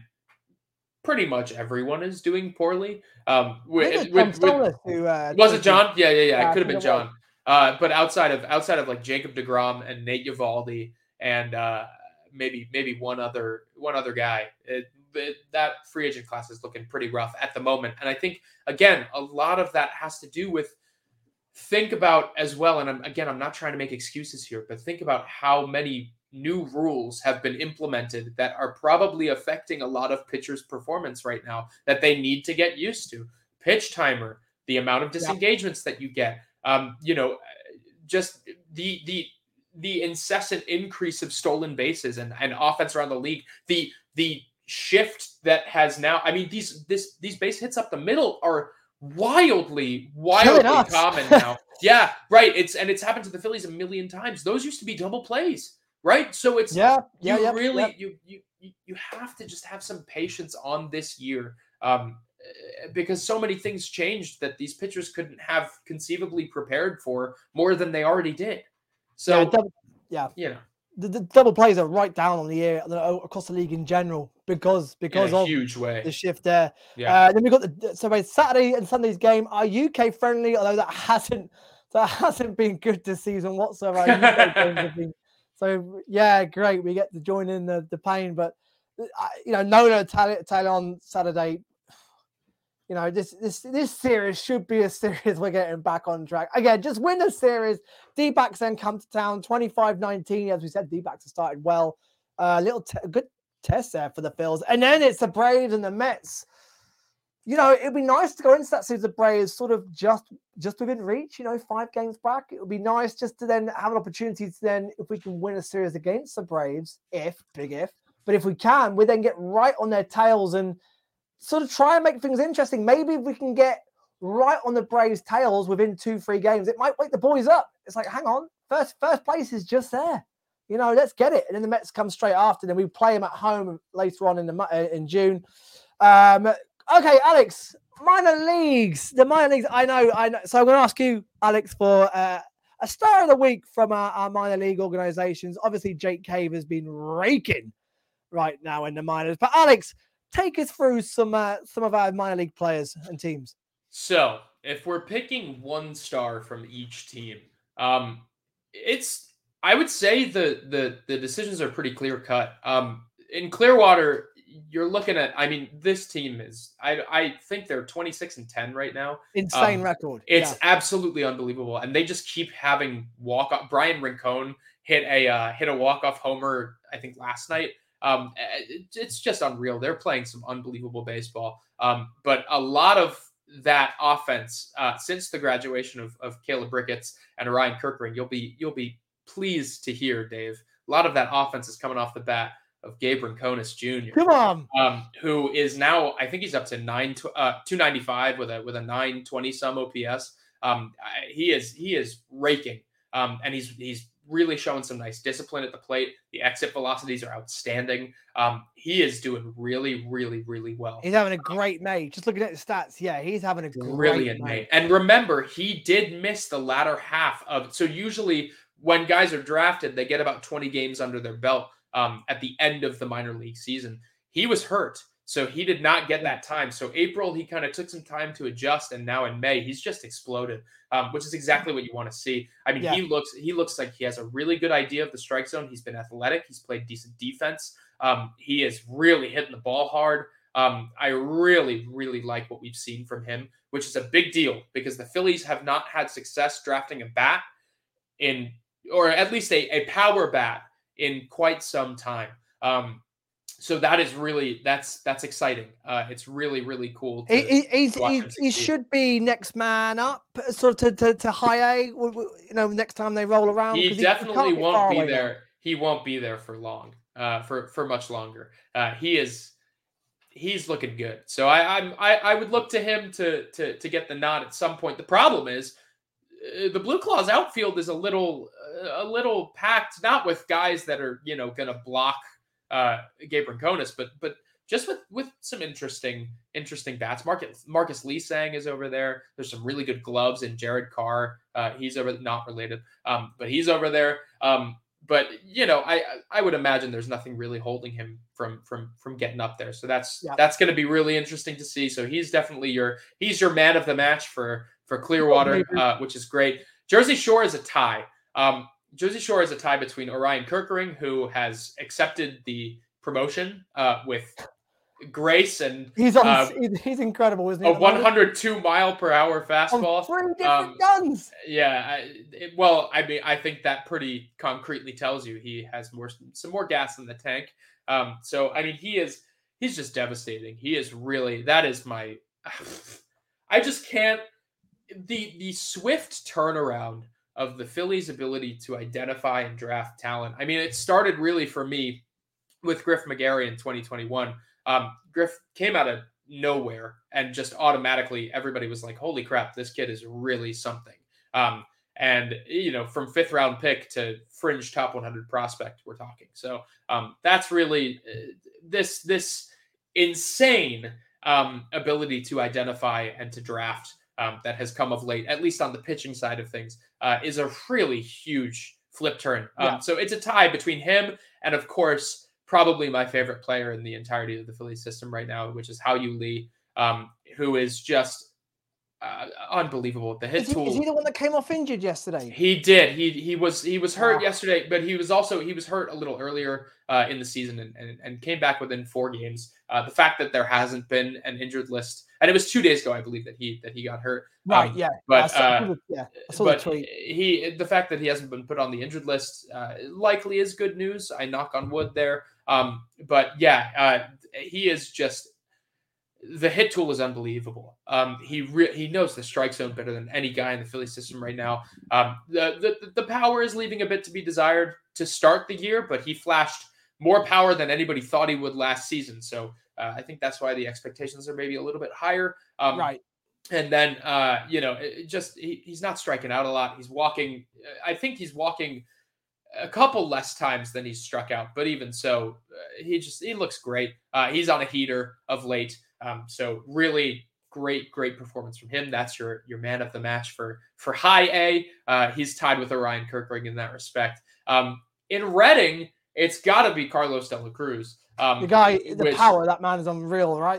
pretty much everyone is doing poorly. Um, with, with, with, who, uh, was it John? Yeah, yeah, yeah. yeah it could have been John. Uh, but outside of outside of like Jacob deGrom and Nate Eovaldi and. Uh, Maybe maybe one other one other guy. It, it, that free agent class is looking pretty rough at the moment, and I think again a lot of that has to do with think about as well. And I'm, again, I'm not trying to make excuses here, but think about how many new rules have been implemented that are probably affecting a lot of pitchers' performance right now that they need to get used to. Pitch timer, the amount of disengagements yeah. that you get, um, you know, just the the. the incessant increase of stolen bases and, and offense around the league, the the shift that has now, I mean, these this these base hits up the middle are wildly, wildly common now. Yeah, right. It's and it's happened to the Phillies a million times. Those used to be double plays, right? So it's yeah, yeah, you yeah, really yeah. you you you you have to just have some patience on this year. Um, because so many things changed that these pitchers couldn't have conceivably prepared for more than they already did. So, yeah, double, yeah. you know, The, the double plays are right down on the year across the league in general because because in a of huge way. the shift there. Yeah. Uh, then we've got the so both Saturday and Sunday's game are U K friendly, although that hasn't that hasn't been good this season whatsoever. Our U K games have been, so yeah, great. We get to join in the, the pain, but uh, you know, Nola Taylor, Taylor on Saturday. You know, this this this series should be a series we're getting back on track. Again, just win the series. D-backs then come to town, twenty-five nineteen. As we said, D-backs have started well. A uh, little t- good test there for the Phils. And then it's the Braves and the Mets. You know, it'd be nice to go into that series of Braves sort of just, just within reach, you know, five games back. It would be nice just to then have an opportunity to then, if we can win a series against the Braves, if, big if, but if we can, we then get right on their tails and sort of try and make things interesting. Maybe if we can get right on the Braves' tails within two, three games, it might wake the boys up. It's like, hang on, first first place is just there. You know, let's get it. And then the Mets come straight after. Then we play them at home later on in the in June. Um, okay, Alex, minor leagues. The minor leagues, I know, I know. So I'm going to ask you, Alex, for uh, a star of the week from our, our minor league organizations. Obviously, Jake Cave has been raking right now in the minors. But Alex, take us through some uh, some of our minor league players and teams. So, if we're picking one star from each team, um, it's I would say the the the decisions are pretty clear cut. Um, in Clearwater, you're looking at. I mean, this team is. I I think they're twenty-six and ten right now. Insane um, record. It's yeah. absolutely unbelievable, and they just keep having walk off. Brian Rincon hit a uh, hit a walk off homer, I think last night. Um, it, it's just unreal. They're playing some unbelievable baseball. Um, but a lot of that offense uh, since the graduation of, of Caleb Ricketts and Orion Kirkering, you'll be you'll be pleased to hear, Dave. A lot of that offense is coming off the bat of Gabe Rinconis Junior Come on, um, who is now I think he's up to nine uh, two ninety-five with a with a nine twenty some O P S. Um, I, he is he is raking, um, and he's he's. really showing some nice discipline at the plate. The exit velocities are outstanding. Um, he is doing really, really, really well. He's having a great May. Just looking at the stats, yeah, he's having a brilliant great May. May. And remember, he did miss the latter half of. So usually, when guys are drafted, they get about twenty games under their belt um, at the end of the minor league season. He was hurt, so he did not get that time. So April, he kind of took some time to adjust, and now in May, he's just exploded. Um, which is exactly what you want to see. I mean, yeah. he looks he looks like he has a really good idea of the strike zone. He's been athletic. He's played decent defense. Um, he is really hitting the ball hard. Um, I really, really like what we've seen from him, which is a big deal because the Phillies have not had success drafting a bat in, or at least a, a power bat in quite some time. Um, So that is really that's that's exciting. Uh, it's really really cool. To he he, he, he should be next man up, sort of to, to, to high A. You know, next time they roll around. He definitely he won't be there. Now. He won't be there for long. Uh, for for much longer. Uh, he is he's looking good. So I I'm I, I would look to him to to to get the nod at some point. The problem is uh, the Blue Claws outfield is a little uh, a little packed, not with guys that are you know going to block. Uh, Gabe Rinconis, but but just with with some interesting interesting bats. Marcus Marcus Lee-Sang is over there. There's some really good gloves in Jared Carr. Uh, he's over not related, um, but he's over there. Um, but you know, I I would imagine there's nothing really holding him from from from getting up there. So that's yeah. that's going to be really interesting to see. So he's definitely your he's your man of the match for for Clearwater, uh, which is great. Jersey Shore is a tie. Um, Jersey Shore is a tie between Orion Kirkering, who has accepted the promotion uh, with grace and he's on, uh, he's incredible, isn't he? A one hundred two mile per hour fastball. On three different um, guns. Yeah, I, it, well, I mean, I think that pretty concretely tells you he has more some more gas in the tank. Um, so I mean, he is he's just devastating. He is really that is my. I just can't the the swift turnaround of the Phillies' ability to identify and draft talent. I mean, it started really for me with Griff McGarry in twenty twenty-one. Um, Griff came out of nowhere and just automatically everybody was like, holy crap, this kid is really something. Um, And, you know, from fifth round pick to fringe top one hundred prospect, we're talking. So um, that's really uh, this, this insane um, ability to identify and to draft um, that has come of late, at least on the pitching side of things, uh, is a really huge flip turn. Um, Yeah. So it's a tie between him and, of course, probably my favorite player in the entirety of the Phillies system right now, which is Hao-Yu Lee, um, who is just uh, unbelievable. The hit Is he, tool. is he the one that came off injured yesterday? He did. He he was he was hurt Wow. yesterday, but he was also he was hurt a little earlier uh, in the season and, and and came back within four games. Uh, the fact that there hasn't been an injured list, and it was two days ago, I believe that he that he got hurt. Right. Um, yeah. but I saw, uh, yeah. I saw the but tweet. he the fact that he hasn't been put on the injured list uh, likely is good news. I knock on wood there. Um, but yeah, uh, he is just. The hit tool is unbelievable. Um, he re- he knows the strike zone better than any guy in the Philly system right now. Um, the, the the power is leaving a bit to be desired to start the year, but he flashed more power than anybody thought he would last season. So uh, I think that's why the expectations are maybe a little bit higher. Um, Right. And then uh, you know, it just he, he's not striking out a lot. He's walking. I think he's walking a couple less times than he's struck out, but even so, uh, he just he looks great. Uh, he's on a heater of late. Um, so really great, great performance from him. That's your your man of the match for for high A. Uh, he's tied with Orion Kirkring in that respect. Um, in Reading, it's got to be Carlos De La Cruz. Um, The guy, the which power of that man is unreal, right?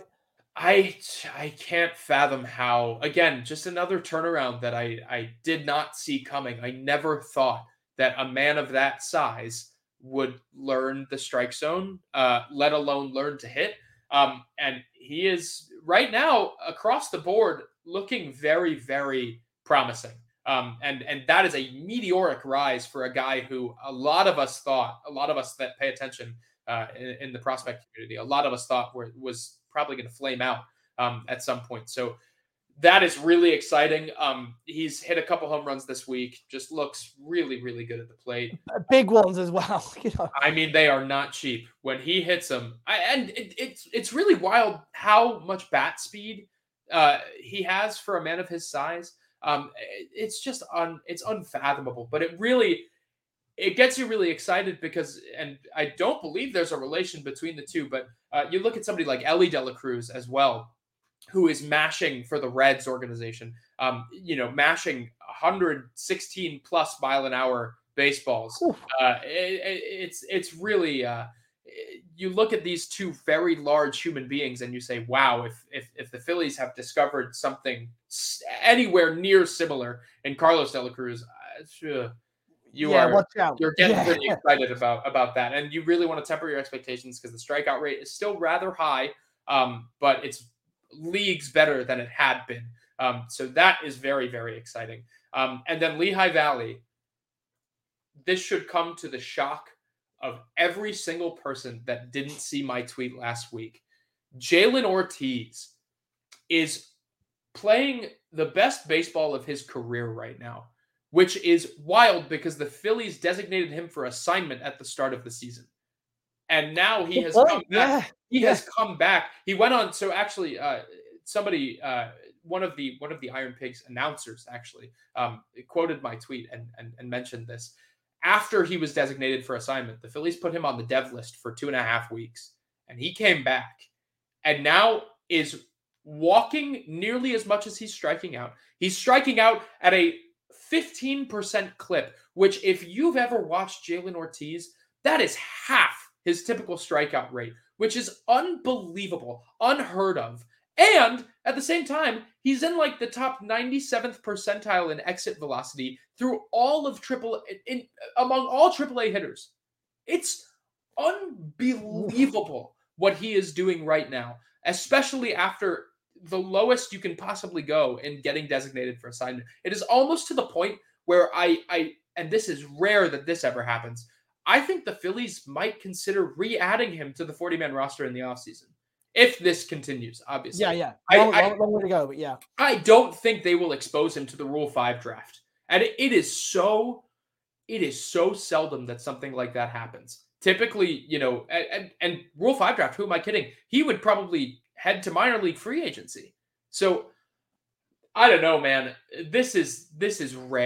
I I can't fathom how. Again, just another turnaround that I I did not see coming. I never thought that a man of that size would learn the strike zone, uh, let alone learn to hit. Um, and he is right now across the board looking very, very promising. Um, and, and that is a meteoric rise for a guy who a lot of us thought, a lot of us that pay attention uh, in, in the prospect community, a lot of us thought were, was probably going to flame out um, at some point. So that is really exciting. Um, he's hit a couple home runs this week, just looks really, really good at the plate. Big ones as well. You know. I mean, they are not cheap when he hits them. I, and it, it's it's really wild how much bat speed uh, he has for a man of his size. Um, it, it's just un, it's unfathomable. But it really it gets you really excited because, and I don't believe there's a relation between the two. But uh, you look at somebody like Elly De La Cruz as well, who is mashing for the Reds organization. Um, you know, mashing one hundred sixteen plus mile an hour baseballs. Uh, it, it, it's it's really uh, you look at these two very large human beings and you say, wow, if if if the Phillies have discovered something anywhere near similar in Carlos De La Cruz, uh, you yeah, are watch out. you're getting Yeah. pretty excited about about that, and you really want to temper your expectations because the strikeout rate is still rather high, um, but it's leagues better than it had been. Um, so that is very, very exciting. Um, and then Lehigh Valley, this should come to the shock of every single person that didn't see my tweet last week. Jalen Ortiz is playing the best baseball of his career right now, which is wild because the Phillies designated him for assignment at the start of the season. And now he Good has point. come back. Yeah. He Yeah. has come back. He went on. So actually, uh, somebody, uh, one of the one of the Iron Pigs announcers, actually um, quoted my tweet and, and and mentioned this. After he was designated for assignment, the Phillies put him on the dev list for two and a half weeks, and he came back, and now is walking nearly as much as he's striking out. He's striking out at a fifteen percent clip, which, if you've ever watched Jalen Ortiz, that is half his typical strikeout rate, which is unbelievable, unheard of. And at the same time, he's in like the top ninety-seventh percentile in exit velocity through all of triple in, among all triple A hitters. It's unbelievable what he is doing right now, especially after the lowest you can possibly go in getting designated for assignment. It is almost to the point where I, I, and this is rare that this ever happens, I think the Phillies might consider re-adding him to the forty-man roster in the offseason. If this continues, obviously. Yeah, yeah. I- Long, I- long, long way to go, but yeah. I don't think they will expose him to the Rule five draft. And it, it is so, it is so seldom that something like that happens. Typically, you know, and, and, and Rule five draft, who am I kidding? He would probably head to minor league free agency. So I don't know, man. This is this is rare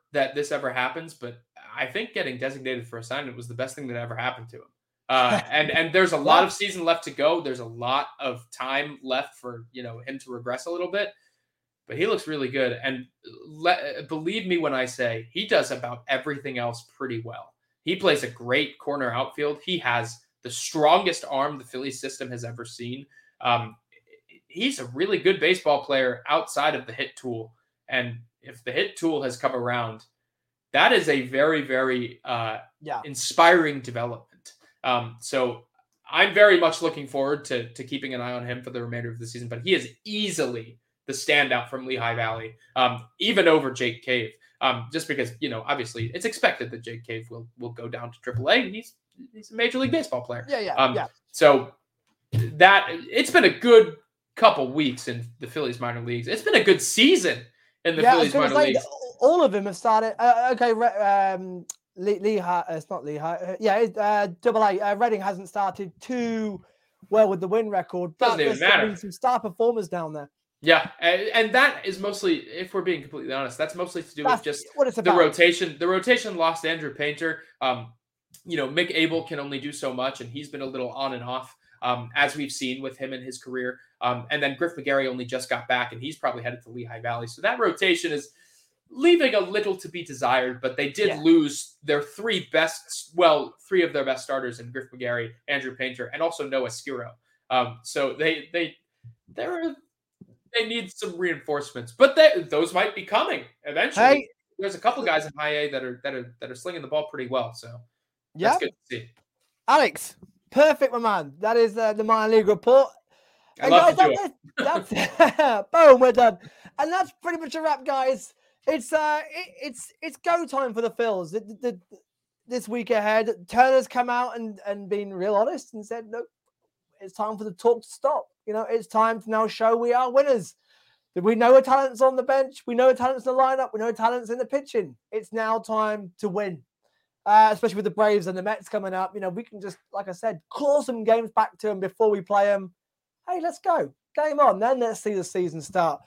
that this ever happens, but I think getting designated for assignment was the best thing that ever happened to him. Uh, and and there's a lot of season left to go. There's a lot of time left for, you know, him to regress a little bit, but he looks really good. And le- believe me when I say he does about everything else pretty well. He plays a great corner outfield. He has the strongest arm the Phillies system has ever seen. Um, he's a really good baseball player outside of the hit tool. And if the hit tool has come around, that is a very, very uh, yeah. inspiring development. Um, so I'm very much looking forward to, to keeping an eye on him for the remainder of the season, but he is easily the standout from Lehigh Valley, um, even over Jake Cave, um, just because, you know, obviously it's expected that Jake Cave will, will go down to triple A. He's, he's a Major League Baseball player. Yeah, yeah, um, yeah. So that it's been a good couple weeks in the Phillies minor leagues. It's been a good season in the yeah, Phillies minor say, leagues. All of them have started. Uh, okay, um, Le- Lehigh, uh, it's not Lehigh. Uh, yeah, it's, uh, Double A. Uh, Reading hasn't started too well with the win record, but Doesn't even there's matter. been some star performers down there. Yeah, and, and that is mostly, if we're being completely honest, that's mostly to do That's with just what it's the about. rotation. The rotation lost Andrew Painter. Um, you know, Mick Abel can only do so much, and he's been a little on and off, um, as we've seen with him in his career. Um, and then Griff McGarry only just got back, and he's probably headed to Lehigh Valley. So that rotation is leaving a little to be desired, but they did Yeah. lose their three best, well, three of their best starters in Griff McGarry, Andrew Painter, and also Noah Skiro. Um, so they they they're they need some reinforcements, but they, those might be coming eventually. Hey, there's a couple guys in high A that are that are that are slinging the ball pretty well, so yeah, that's good to see. Alex, perfect, my man. That is uh, the minor league report. I And love guys, to do it. that's, that's boom, we're done. And that's pretty much a wrap, guys. It's uh, it, it's it's go time for the Phils. The, the, the, this week ahead, Turner's come out and and been real honest and said, look, it's time for the talk to stop. You know, it's time to now show we are winners. That we know a talent's on the bench, we know a talent's in the lineup, we know a talent's in the pitching. It's now time to win. Uh, especially with the Braves and the Mets coming up, you know, we can just, like I said, claw some games back to them before we play them. Hey, let's go. Game on. Then let's see the season start.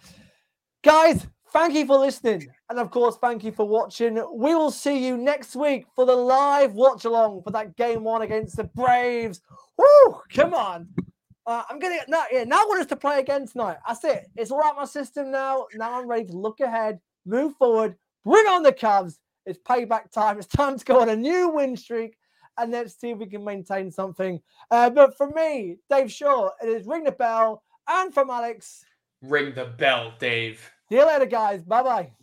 Guys, thank you for listening. And of course, thank you for watching. We will see you next week for the live watch along for that game one against the Braves. Woo! Come on. Uh, I'm getting now. Yeah, now I want us to play again tonight. That's it. It's all out my system now. Now I'm ready to look ahead, move forward, bring on the Cubs. It's payback time. It's time to go on a new win streak, and let's see if we can maintain something. Uh, but for me, Dave Shaw, it is ring the bell, and from Alex, Ring the bell, Dave. see you later, guys. Bye bye.